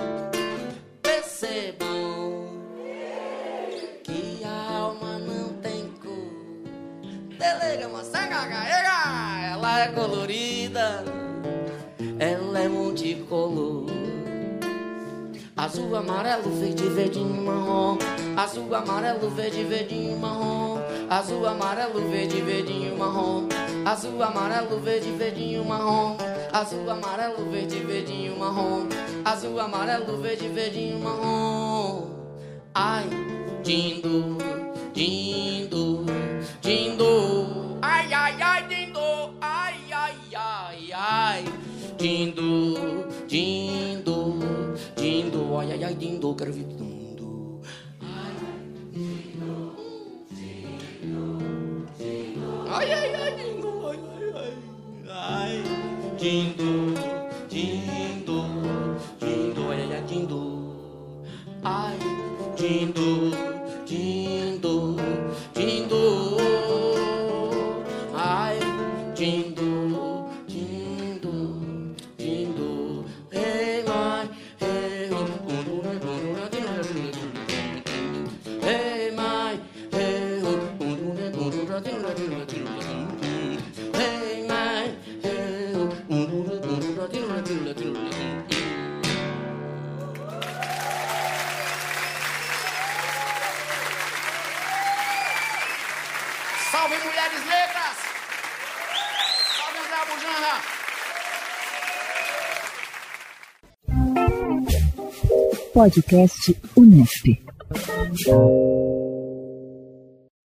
Percebam que a alma não tem cor. Delega maçangagaega, ela é colorida, ela é multicolor. Azul, amarelo, verde, verdinho, marrom. Azul, amarelo, verde, verdinho, marrom. Azul, amarelo, verde, verdinho, marrom. Azul, amarelo, verde, verdinho, marrom. Azul, amarelo, verde, verdinho, marrom. Azul, amarelo, verde, verdinho, marrom. Ai, dindo, dindo, dindo. Ai, ai, ai, dindo. Ai, ai, ai, ai. Dindo, dindo, dindo. Ai, ai, ai, dindo. Quero ver dindo. Ai, dindo, dindo, dindo. Ai, ai, ai, dindo. Ai, ai, ai. Ai, dindo, dindo, dindo. Ai, ai, ai, dindo. Ai, dindo, dindo, dindo. Ai, dindo, dindo, dindo. Hey, my, hey, hey, my, hey, hey, my, Salve mulheres negras! Salve André Bujanra! Podcast Unesp.